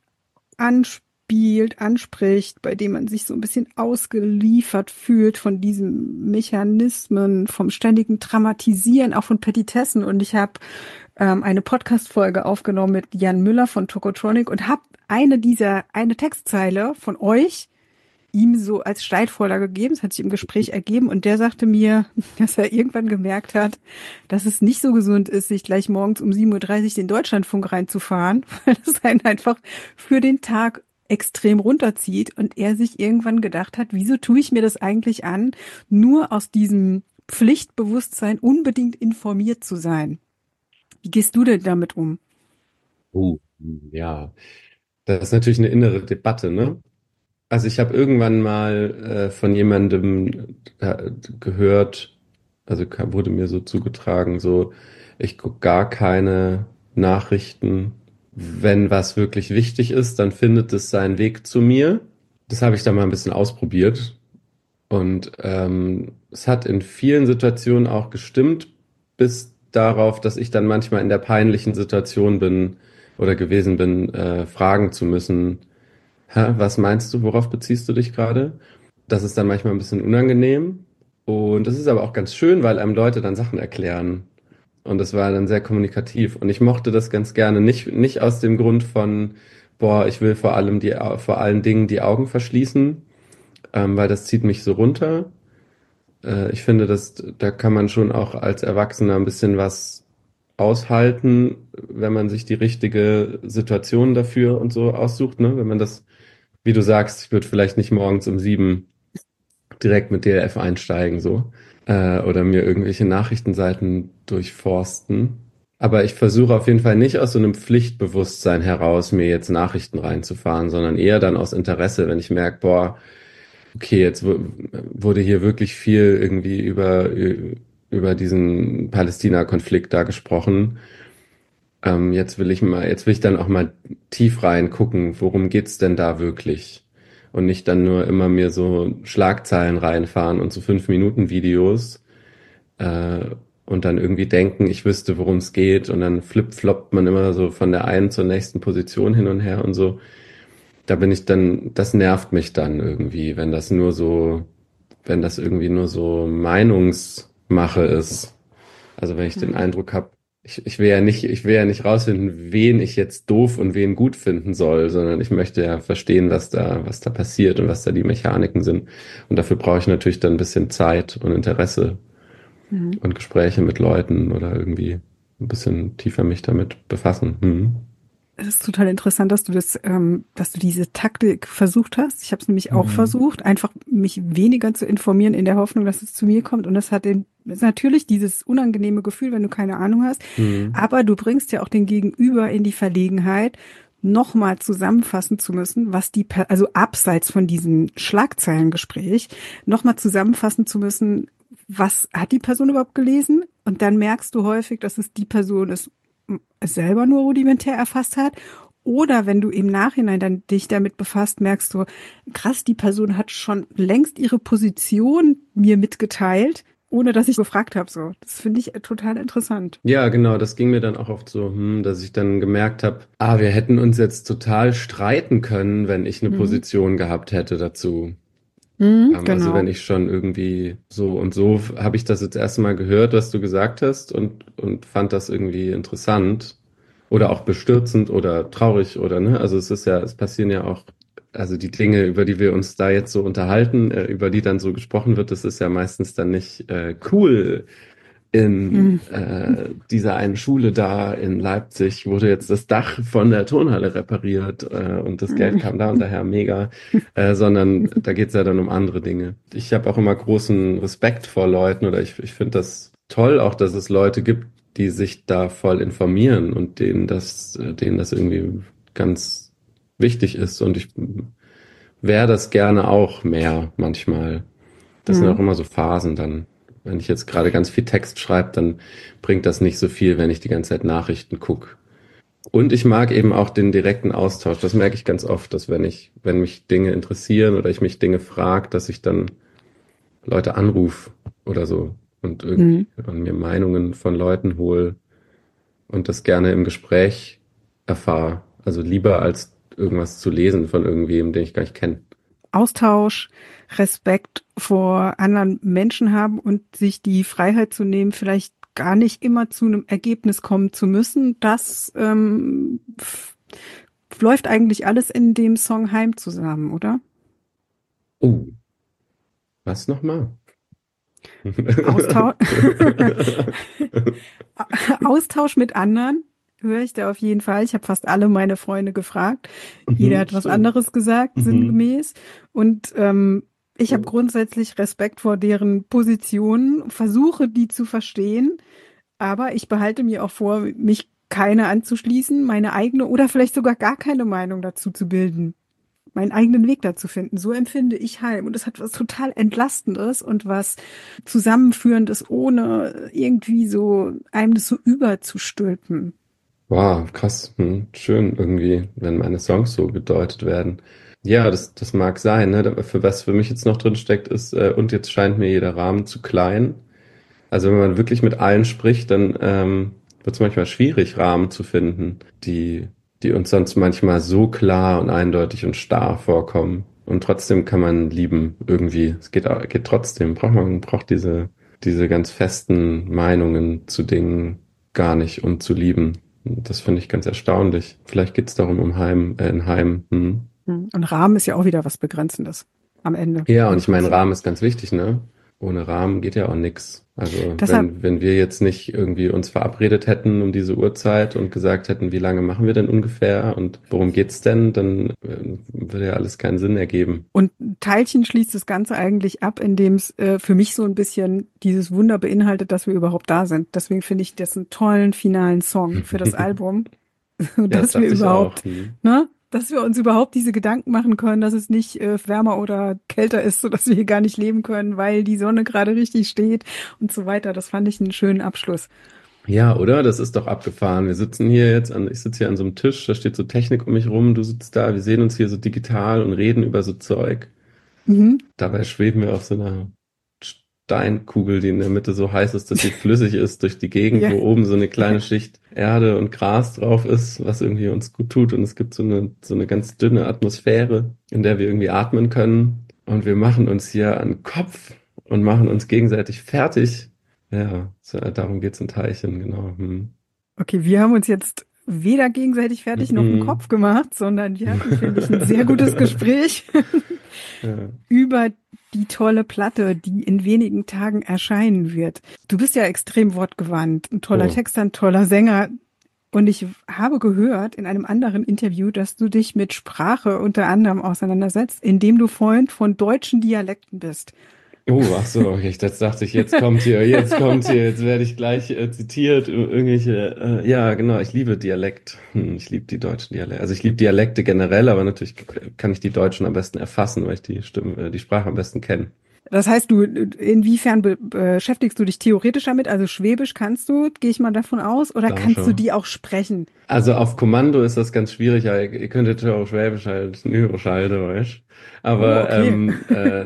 anspielt, anspricht, bei dem man sich so ein bisschen ausgeliefert fühlt von diesen Mechanismen, vom ständigen Dramatisieren, auch von Petitessen. Und ich habe ähm, eine Podcast-Folge aufgenommen mit Jan Müller von Tokotronic und habe eine dieser, eine Textzeile von euch ihm so als Steilvorlage gegeben. Es hat sich im Gespräch ergeben und der sagte mir, dass er irgendwann gemerkt hat, dass es nicht so gesund ist, sich gleich morgens um sieben Uhr dreißig den Deutschlandfunk reinzufahren, weil das einen einfach für den Tag extrem runterzieht und er sich irgendwann gedacht hat, wieso tue ich mir das eigentlich an, nur aus diesem Pflichtbewusstsein unbedingt informiert zu sein. Wie gehst du denn damit um? Uh, ja, das ist natürlich eine innere Debatte, ne? Also ich habe irgendwann mal äh, von jemandem äh, gehört, also ka- wurde mir so zugetragen, so, ich gucke gar keine Nachrichten. Wenn was wirklich wichtig ist, dann findet es seinen Weg zu mir. Das habe ich dann mal ein bisschen ausprobiert. Und ähm, es hat in vielen Situationen auch gestimmt, bis darauf, dass ich dann manchmal in der peinlichen Situation bin oder gewesen bin, äh, fragen zu müssen, hä, was meinst du, worauf beziehst du dich gerade? Das ist dann manchmal ein bisschen unangenehm. Und das ist aber auch ganz schön, weil einem Leute dann Sachen erklären. Und das war dann sehr kommunikativ. Und ich mochte das ganz gerne. Nicht, nicht aus dem Grund von, boah, ich will vor allem die, vor allen Dingen die Augen verschließen, ähm, weil das zieht mich so runter. Äh, ich finde, dass da kann man schon auch als Erwachsener ein bisschen was. aushalten, wenn man sich die richtige Situation dafür und so aussucht, ne? Wenn man das, wie du sagst, ich würde vielleicht nicht morgens um sieben direkt mit D L F einsteigen, so, äh, oder mir irgendwelche Nachrichtenseiten durchforsten. Aber ich versuche auf jeden Fall nicht aus so einem Pflichtbewusstsein heraus, mir jetzt Nachrichten reinzufahren, sondern eher dann aus Interesse, wenn ich merke, boah, okay, jetzt wu- wurde hier wirklich viel irgendwie über, über diesen Palästina-Konflikt da gesprochen. Ähm, jetzt will ich mal, jetzt will ich dann auch mal tief reingucken, worum geht's denn da wirklich? Und nicht dann nur immer mir so Schlagzeilen reinfahren und so fünf Minuten Videos äh, und dann irgendwie denken, ich wüsste, worum es geht und dann flip-floppt man immer so von der einen zur nächsten Position hin und her und so. Da bin ich dann, das nervt mich dann irgendwie, wenn das nur so, wenn das irgendwie nur so Meinungsmache ist. Also wenn ich den Mhm. Eindruck habe, ich, ich will ja nicht, ich will ja nicht rausfinden, wen ich jetzt doof und wen gut finden soll, sondern ich möchte ja verstehen, was da, was da passiert und was da die Mechaniken sind. Und dafür brauche ich natürlich dann ein bisschen Zeit und Interesse Mhm. und Gespräche mit Leuten oder irgendwie ein bisschen tiefer mich damit befassen. Hm. Es ist total interessant, dass du das, ähm, dass du diese Taktik versucht hast. Ich habe es nämlich auch Mhm. versucht, einfach mich weniger zu informieren in der Hoffnung, dass es zu mir kommt. Und das hat den, das ist natürlich dieses unangenehme Gefühl, wenn du keine Ahnung hast. Hm. Aber du bringst ja auch den Gegenüber in die Verlegenheit, nochmal zusammenfassen zu müssen, was die, Per- also abseits von diesem Schlagzeilengespräch, nochmal zusammenfassen zu müssen, was hat die Person überhaupt gelesen? Und dann merkst du häufig, dass es die Person ist, es selber nur rudimentär erfasst hat. Oder wenn du im Nachhinein dann dich damit befasst, merkst du, krass, die Person hat schon längst ihre Position mir mitgeteilt, ohne dass ich gefragt habe. So, das finde ich total interessant. Ja, genau, das ging mir dann auch oft so, hm, dass ich dann gemerkt habe, ah, wir hätten uns jetzt total streiten können, wenn ich eine Mhm. Position gehabt hätte dazu. Mhm, Ähm, also wenn genau. ich schon irgendwie so und so habe ich das jetzt erstmal gehört, was du gesagt hast und, und fand das irgendwie interessant oder auch bestürzend oder traurig oder ne, also es ist ja, es passieren ja auch, also die Dinge, über die wir uns da jetzt so unterhalten, äh, über die dann so gesprochen wird, das ist ja meistens dann nicht äh, cool. In Mhm. äh, dieser einen Schule da in Leipzig wurde jetzt das Dach von der Turnhalle repariert äh, und das Geld kam da und daher mega, äh, sondern da geht's ja dann um andere Dinge. Ich habe auch immer großen Respekt vor Leuten oder ich, ich finde das toll auch, dass es Leute gibt, die sich da voll informieren und denen das, äh, denen das irgendwie ganz wichtig ist und ich wäre das gerne auch mehr manchmal. Das sind auch Mhm. immer so Phasen dann. Wenn ich jetzt gerade ganz viel Text schreibe, dann bringt das nicht so viel, wenn ich die ganze Zeit Nachrichten gucke. Und ich mag eben auch den direkten Austausch. Das merke ich ganz oft, dass wenn ich, wenn mich Dinge interessieren oder ich mich Dinge frage, dass ich dann Leute anrufe oder so und irgendwie Mhm. an mir Meinungen von Leuten hole und das gerne im Gespräch erfahre. Also lieber als irgendwas zu lesen von irgendwem, den ich gar nicht kenne. Austausch, Respekt vor anderen Menschen haben und sich die Freiheit zu nehmen, vielleicht gar nicht immer zu einem Ergebnis kommen zu müssen, das ähm, f- läuft eigentlich alles in dem Song Heim zusammen, oder? Oh, was nochmal? Austausch, Austausch mit anderen höre ich da auf jeden Fall. Ich habe fast alle meine Freunde gefragt. Jeder Mhm, hat was schön. anderes gesagt, Mhm. sinngemäß. Und ähm, ich habe Cool. grundsätzlich Respekt vor deren Positionen, versuche die zu verstehen, aber ich behalte mir auch vor, mich keine anzuschließen, meine eigene oder vielleicht sogar gar keine Meinung dazu zu bilden, meinen eigenen Weg dazu finden. So empfinde ich Heim. Und es hat was total Entlastendes und was Zusammenführendes, ohne irgendwie so einem das so überzustülpen. Wow, krass. Hm, schön irgendwie, wenn meine Songs so gedeutet werden. Ja, das, das mag sein, ne? Da- Für was für mich jetzt noch drin steckt, ist, äh, und jetzt scheint mir jeder Rahmen zu klein. Also wenn man wirklich mit allen spricht, dann ähm, wird es manchmal schwierig, Rahmen zu finden, die, die uns sonst manchmal so klar und eindeutig und starr vorkommen. Und trotzdem kann man lieben, irgendwie. Es geht, au- geht trotzdem. Braucht man braucht diese, diese ganz festen Meinungen zu Dingen gar nicht, um zu lieben. Das finde ich ganz erstaunlich. Vielleicht geht es darum, um Heim, äh, in Heim. Hm. Hm. Und Rahmen ist ja auch wieder was Begrenzendes am Ende Ja, und im ich meine, Prinzip. Rahmen ist ganz wichtig, ne? ohne Rahmen geht ja auch nix. Also Deshalb, wenn, wenn wir jetzt nicht irgendwie uns verabredet hätten um diese Uhrzeit und gesagt hätten, wie lange machen wir denn ungefähr und worum geht's denn, dann äh, würde ja alles keinen Sinn ergeben. und ein Teilchen schließt das Ganze eigentlich ab, indem es äh, für mich so ein bisschen dieses Wunder beinhaltet, dass wir überhaupt da sind. Deswegen finde ich das einen tollen finalen Song für das Album, Ja, das dass wir dachte ich auch. überhaupt, Hm. ne, dass wir uns überhaupt diese Gedanken machen können, dass es nicht äh, wärmer oder kälter ist, sodass wir hier gar nicht leben können, weil die Sonne gerade richtig steht und so weiter. Das fand ich einen schönen Abschluss. Ja, oder? Das ist doch abgefahren. Wir sitzen hier jetzt an, ich sitze hier an so einem Tisch, da steht so Technik um mich rum, du sitzt da, wir sehen uns hier so digital und reden über so Zeug. Mhm. Dabei schweben wir auf so einer Steinkugel, die in der Mitte so heiß ist, dass sie flüssig ist, durch die Gegend, Ja. wo oben so eine kleine Schicht Erde und Gras drauf ist, was irgendwie uns gut tut. Und es gibt so eine, so eine ganz dünne Atmosphäre, in der wir irgendwie atmen können. Und wir machen uns hier an den Kopf und machen uns gegenseitig fertig. Ja, so, darum geht's in Teilchen, genau. Hm. Okay, wir haben uns jetzt weder gegenseitig fertig noch einen Mhm. Kopf gemacht, sondern wir hatten, finde ich, ein sehr gutes Gespräch Ja. über die tolle Platte, die in wenigen Tagen erscheinen wird. Du bist ja extrem wortgewandt, ein toller Oh. Texter, ein toller Sänger. Und ich habe gehört in einem anderen Interview, dass du dich mit Sprache unter anderem auseinandersetzt, indem du Freund von deutschen Dialekten bist. Oh, ach so, okay, ich das dachte ich, jetzt kommt hier, jetzt kommt hier, jetzt werde ich gleich äh, zitiert, ir- irgendwelche, äh, ja, genau, ich liebe Dialekt. Hm, ich liebe die deutschen Dialekte. Also ich liebe Dialekte generell, aber natürlich kann ich die Deutschen am besten erfassen, weil ich die Stimme, äh, die Sprache am besten kenne. Das heißt, du, inwiefern be beschäftigst du dich theoretisch damit? Also Schwäbisch kannst du, gehe ich mal davon aus, oder Da kannst du schon. die auch sprechen? Also auf Kommando ist das ganz schwierig, ja, ihr, ihr könntet ja auch Schwäbisch halt, Nürisch halt, weißt. Oh, Aber okay. ähm, äh,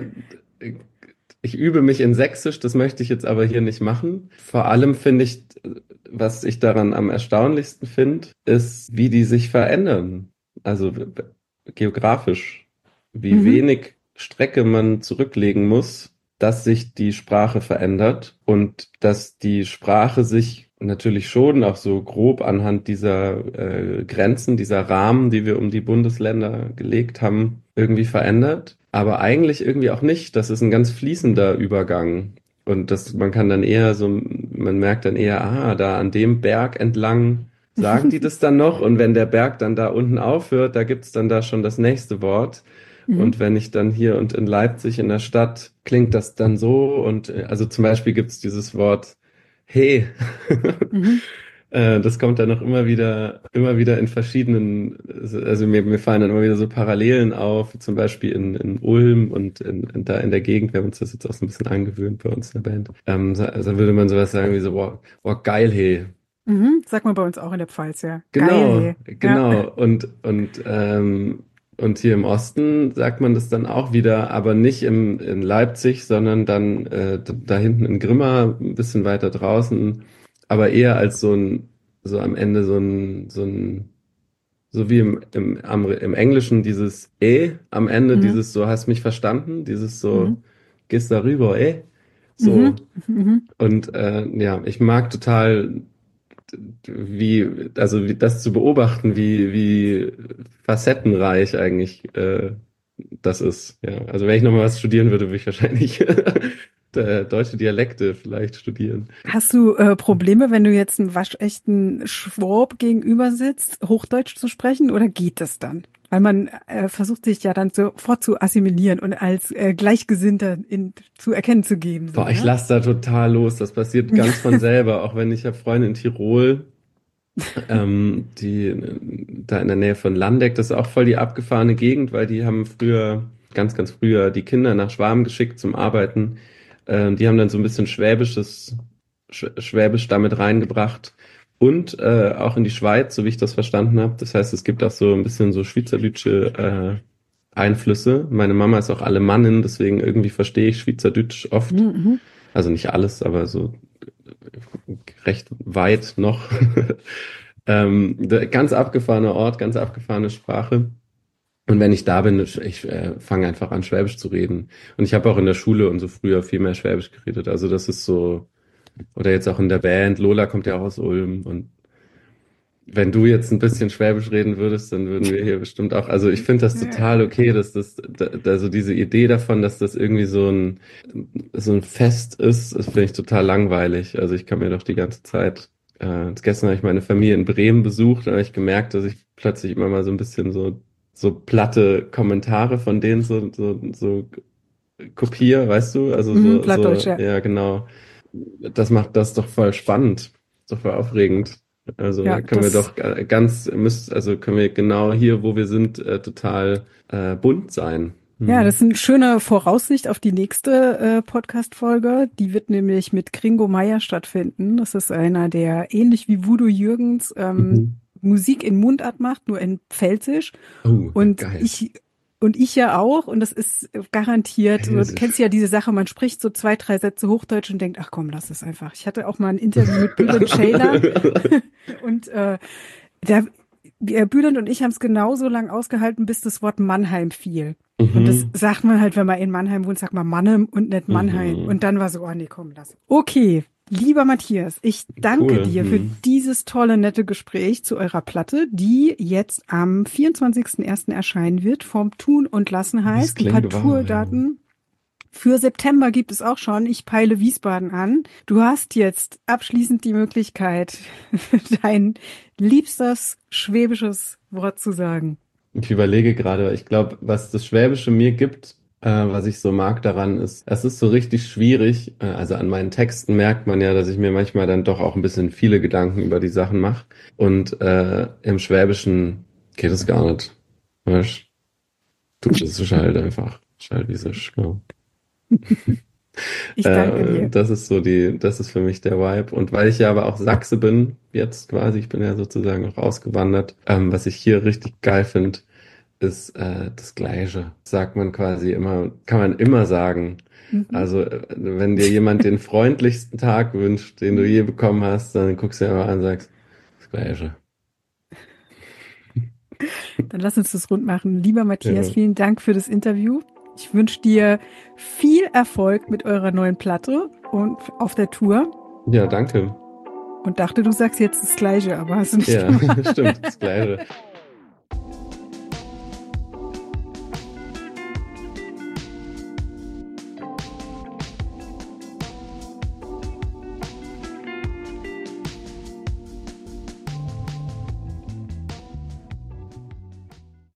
ich übe mich in Sächsisch, das möchte ich jetzt aber hier nicht machen. Vor allem finde ich, was ich daran am erstaunlichsten finde, ist, wie die sich verändern. Also w- w- geografisch, wie Mhm. wenig Strecke man zurücklegen muss, dass sich die Sprache verändert und dass die Sprache sich natürlich schon auch so grob anhand dieser äh, Grenzen, dieser Rahmen, die wir um die Bundesländer gelegt haben, irgendwie verändert. Aber eigentlich irgendwie auch nicht. Das ist ein ganz fließender Übergang. Und das, man kann dann eher so, man merkt dann eher, ah, da an dem Berg entlang sagen die das dann noch. Und wenn der Berg dann da unten aufhört, da gibt's dann da schon das nächste Wort. Mhm. Und wenn ich dann hier und in Leipzig in der Stadt klingt das dann so. Und äh, also zum Beispiel gibt's dieses Wort He. Mhm. Äh, Das kommt dann noch immer wieder, immer wieder in verschiedenen, also mir, mir fallen dann immer wieder so Parallelen auf, wie zum Beispiel in, in Ulm und in, in, da in der Gegend. Wir haben uns das jetzt auch so ein bisschen angewöhnt bei uns in der Band. Ähm, so, also würde man sowas sagen wie so, boah, boah geil, hey. Mhm. Sag mal bei uns auch in der Pfalz, ja. Geil, Genau, hey. Ja. genau. Und, und, ähm, und hier im Osten sagt man das dann auch wieder, aber nicht im, in Leipzig, sondern dann äh, da da hinten in Grimma, ein bisschen weiter draußen, aber eher als so ein, so am Ende so ein, so ein, so wie im, im, am, im Englischen dieses E am Ende, Mhm. dieses so, hast mich verstanden, dieses so, Mhm. gehst darüber, eh? Mhm. So. Mhm. Und äh, ja, ich mag total wie, also wie, das zu beobachten, wie, wie facettenreich eigentlich äh, das ist. Ja, also wenn ich nochmal was studieren würde, würde ich wahrscheinlich äh, deutsche Dialekte vielleicht studieren. Hast du äh, Probleme, wenn du jetzt einem waschechten Schwab gegenüber sitzt, Hochdeutsch zu sprechen, oder geht das dann? Weil man äh, versucht sich ja dann sofort zu assimilieren und als äh, Gleichgesinnter in, zu erkennen zu geben, so, Boah, ich ja? lasse da total los. Das passiert ganz von selber, auch wenn ich habe Freunde in Tirol, ähm, die äh, da in der Nähe von Landeck, das ist auch voll die abgefahrene Gegend, weil die haben früher, ganz, ganz früher, die Kinder nach Schwarm geschickt zum Arbeiten. Ähm, die haben dann so ein bisschen Schwäbisches, Sch Schwäbisch damit reingebracht und äh, auch in die Schweiz, so wie ich das verstanden habe. Das heißt, es gibt auch so ein bisschen so schweizerdeutsche äh, Einflüsse. Meine Mama ist auch Alemannin, deswegen irgendwie verstehe ich Schweizerdeutsch oft. Mhm. Also nicht alles, aber so recht weit noch. Ähm, der- ganz abgefahrener Ort, ganz abgefahrene Sprache. Und wenn ich da bin, ich, ich äh, fange einfach an, Schwäbisch zu reden. Und ich habe auch in der Schule und so früher viel mehr Schwäbisch geredet. Also das ist so, oder jetzt auch in der Band, Lola kommt ja auch aus Ulm und wenn du jetzt ein bisschen Schwäbisch reden würdest, dann würden wir hier bestimmt auch, also ich finde das Ja, total okay, dass das, da, also diese Idee davon, dass das irgendwie so ein, so ein Fest ist, das finde ich total langweilig. Also ich kann mir doch die ganze Zeit, äh, gestern habe ich meine Familie in Bremen besucht, da habe ich gemerkt, dass ich plötzlich immer mal so ein bisschen so, so platte Kommentare von denen so, so, so kopiere, weißt du? Also mhm, so, Plattdeutsch, so, ja. ja, genau. Das macht das doch voll spannend. Ist doch voll aufregend. Also Ja, da können wir das, doch ga- ganz, müsst, also können wir genau hier, wo wir sind, äh, total äh, bunt sein. ja, das Hm. ist eine schöne Voraussicht auf die nächste äh, Podcast-Folge. Die wird nämlich mit Gringo Meier stattfinden. Das ist einer, der ähnlich wie Voodoo Jürgens ähm, Mhm. Musik in Mundart macht, nur in Pfälzisch. Oh, Und geil. ich und ich ja auch. Und das ist garantiert, so, du kennst Pfälzisch. ja diese Sache, man spricht so zwei, drei Sätze Hochdeutsch und denkt, ach komm, lass es einfach. Ich hatte auch mal ein Interview mit Bülent Ceylan und äh, der, wir, Bülent und ich haben es genauso lang ausgehalten, bis das Wort Mannheim fiel. Und das Mhm. sagt man halt, wenn man in Mannheim wohnt, sagt man Mannem und nicht Mannheim. Mhm. Und dann war so, oh nee, komm, lass. Okay, lieber Matthias, ich danke Cool. dir für Hm. dieses tolle, nette Gespräch zu eurer Platte, die jetzt am vierundzwanzigsten ersten erscheinen wird, vom Tun und Lassen Das heißt. Ein paar klingt wahr, ja. Tourdaten für September gibt es auch schon. Ich peile Wiesbaden an. Du hast jetzt abschließend die Möglichkeit, dein liebstes schwäbisches Wort zu sagen. Ich überlege gerade, ich glaube, was das Schwäbische mir gibt, äh, was ich so mag daran ist, es ist so richtig schwierig. Äh, also an meinen Texten merkt man ja, dass ich mir manchmal dann doch auch ein bisschen viele Gedanken über die Sachen mache. Und äh, im Schwäbischen geht es gar nicht. Weißt du, das ist halt einfach. Ist halt wie es ist, ja. Ich danke Äh, dir. das ist so die, das ist für mich der Vibe. Und weil ich ja aber auch Sachse bin, jetzt quasi, ich bin ja sozusagen auch ausgewandert, ähm, was ich hier richtig geil finde, ist äh, das Gleiche. Sagt man quasi immer, kann man immer sagen. Mhm. Also, äh, wenn dir jemand den freundlichsten Tag wünscht, den du je bekommen hast, dann guckst du ihn immer an und sagst, das Gleiche. Dann lass uns das rund machen. Lieber Matthias, Ja, vielen Dank für das Interview. Ich wünsche dir viel Erfolg mit eurer neuen Platte und auf der Tour. ja, danke. Und dachte, du sagst jetzt das Gleiche, aber hast du nicht Ja, gemacht. stimmt, das Gleiche.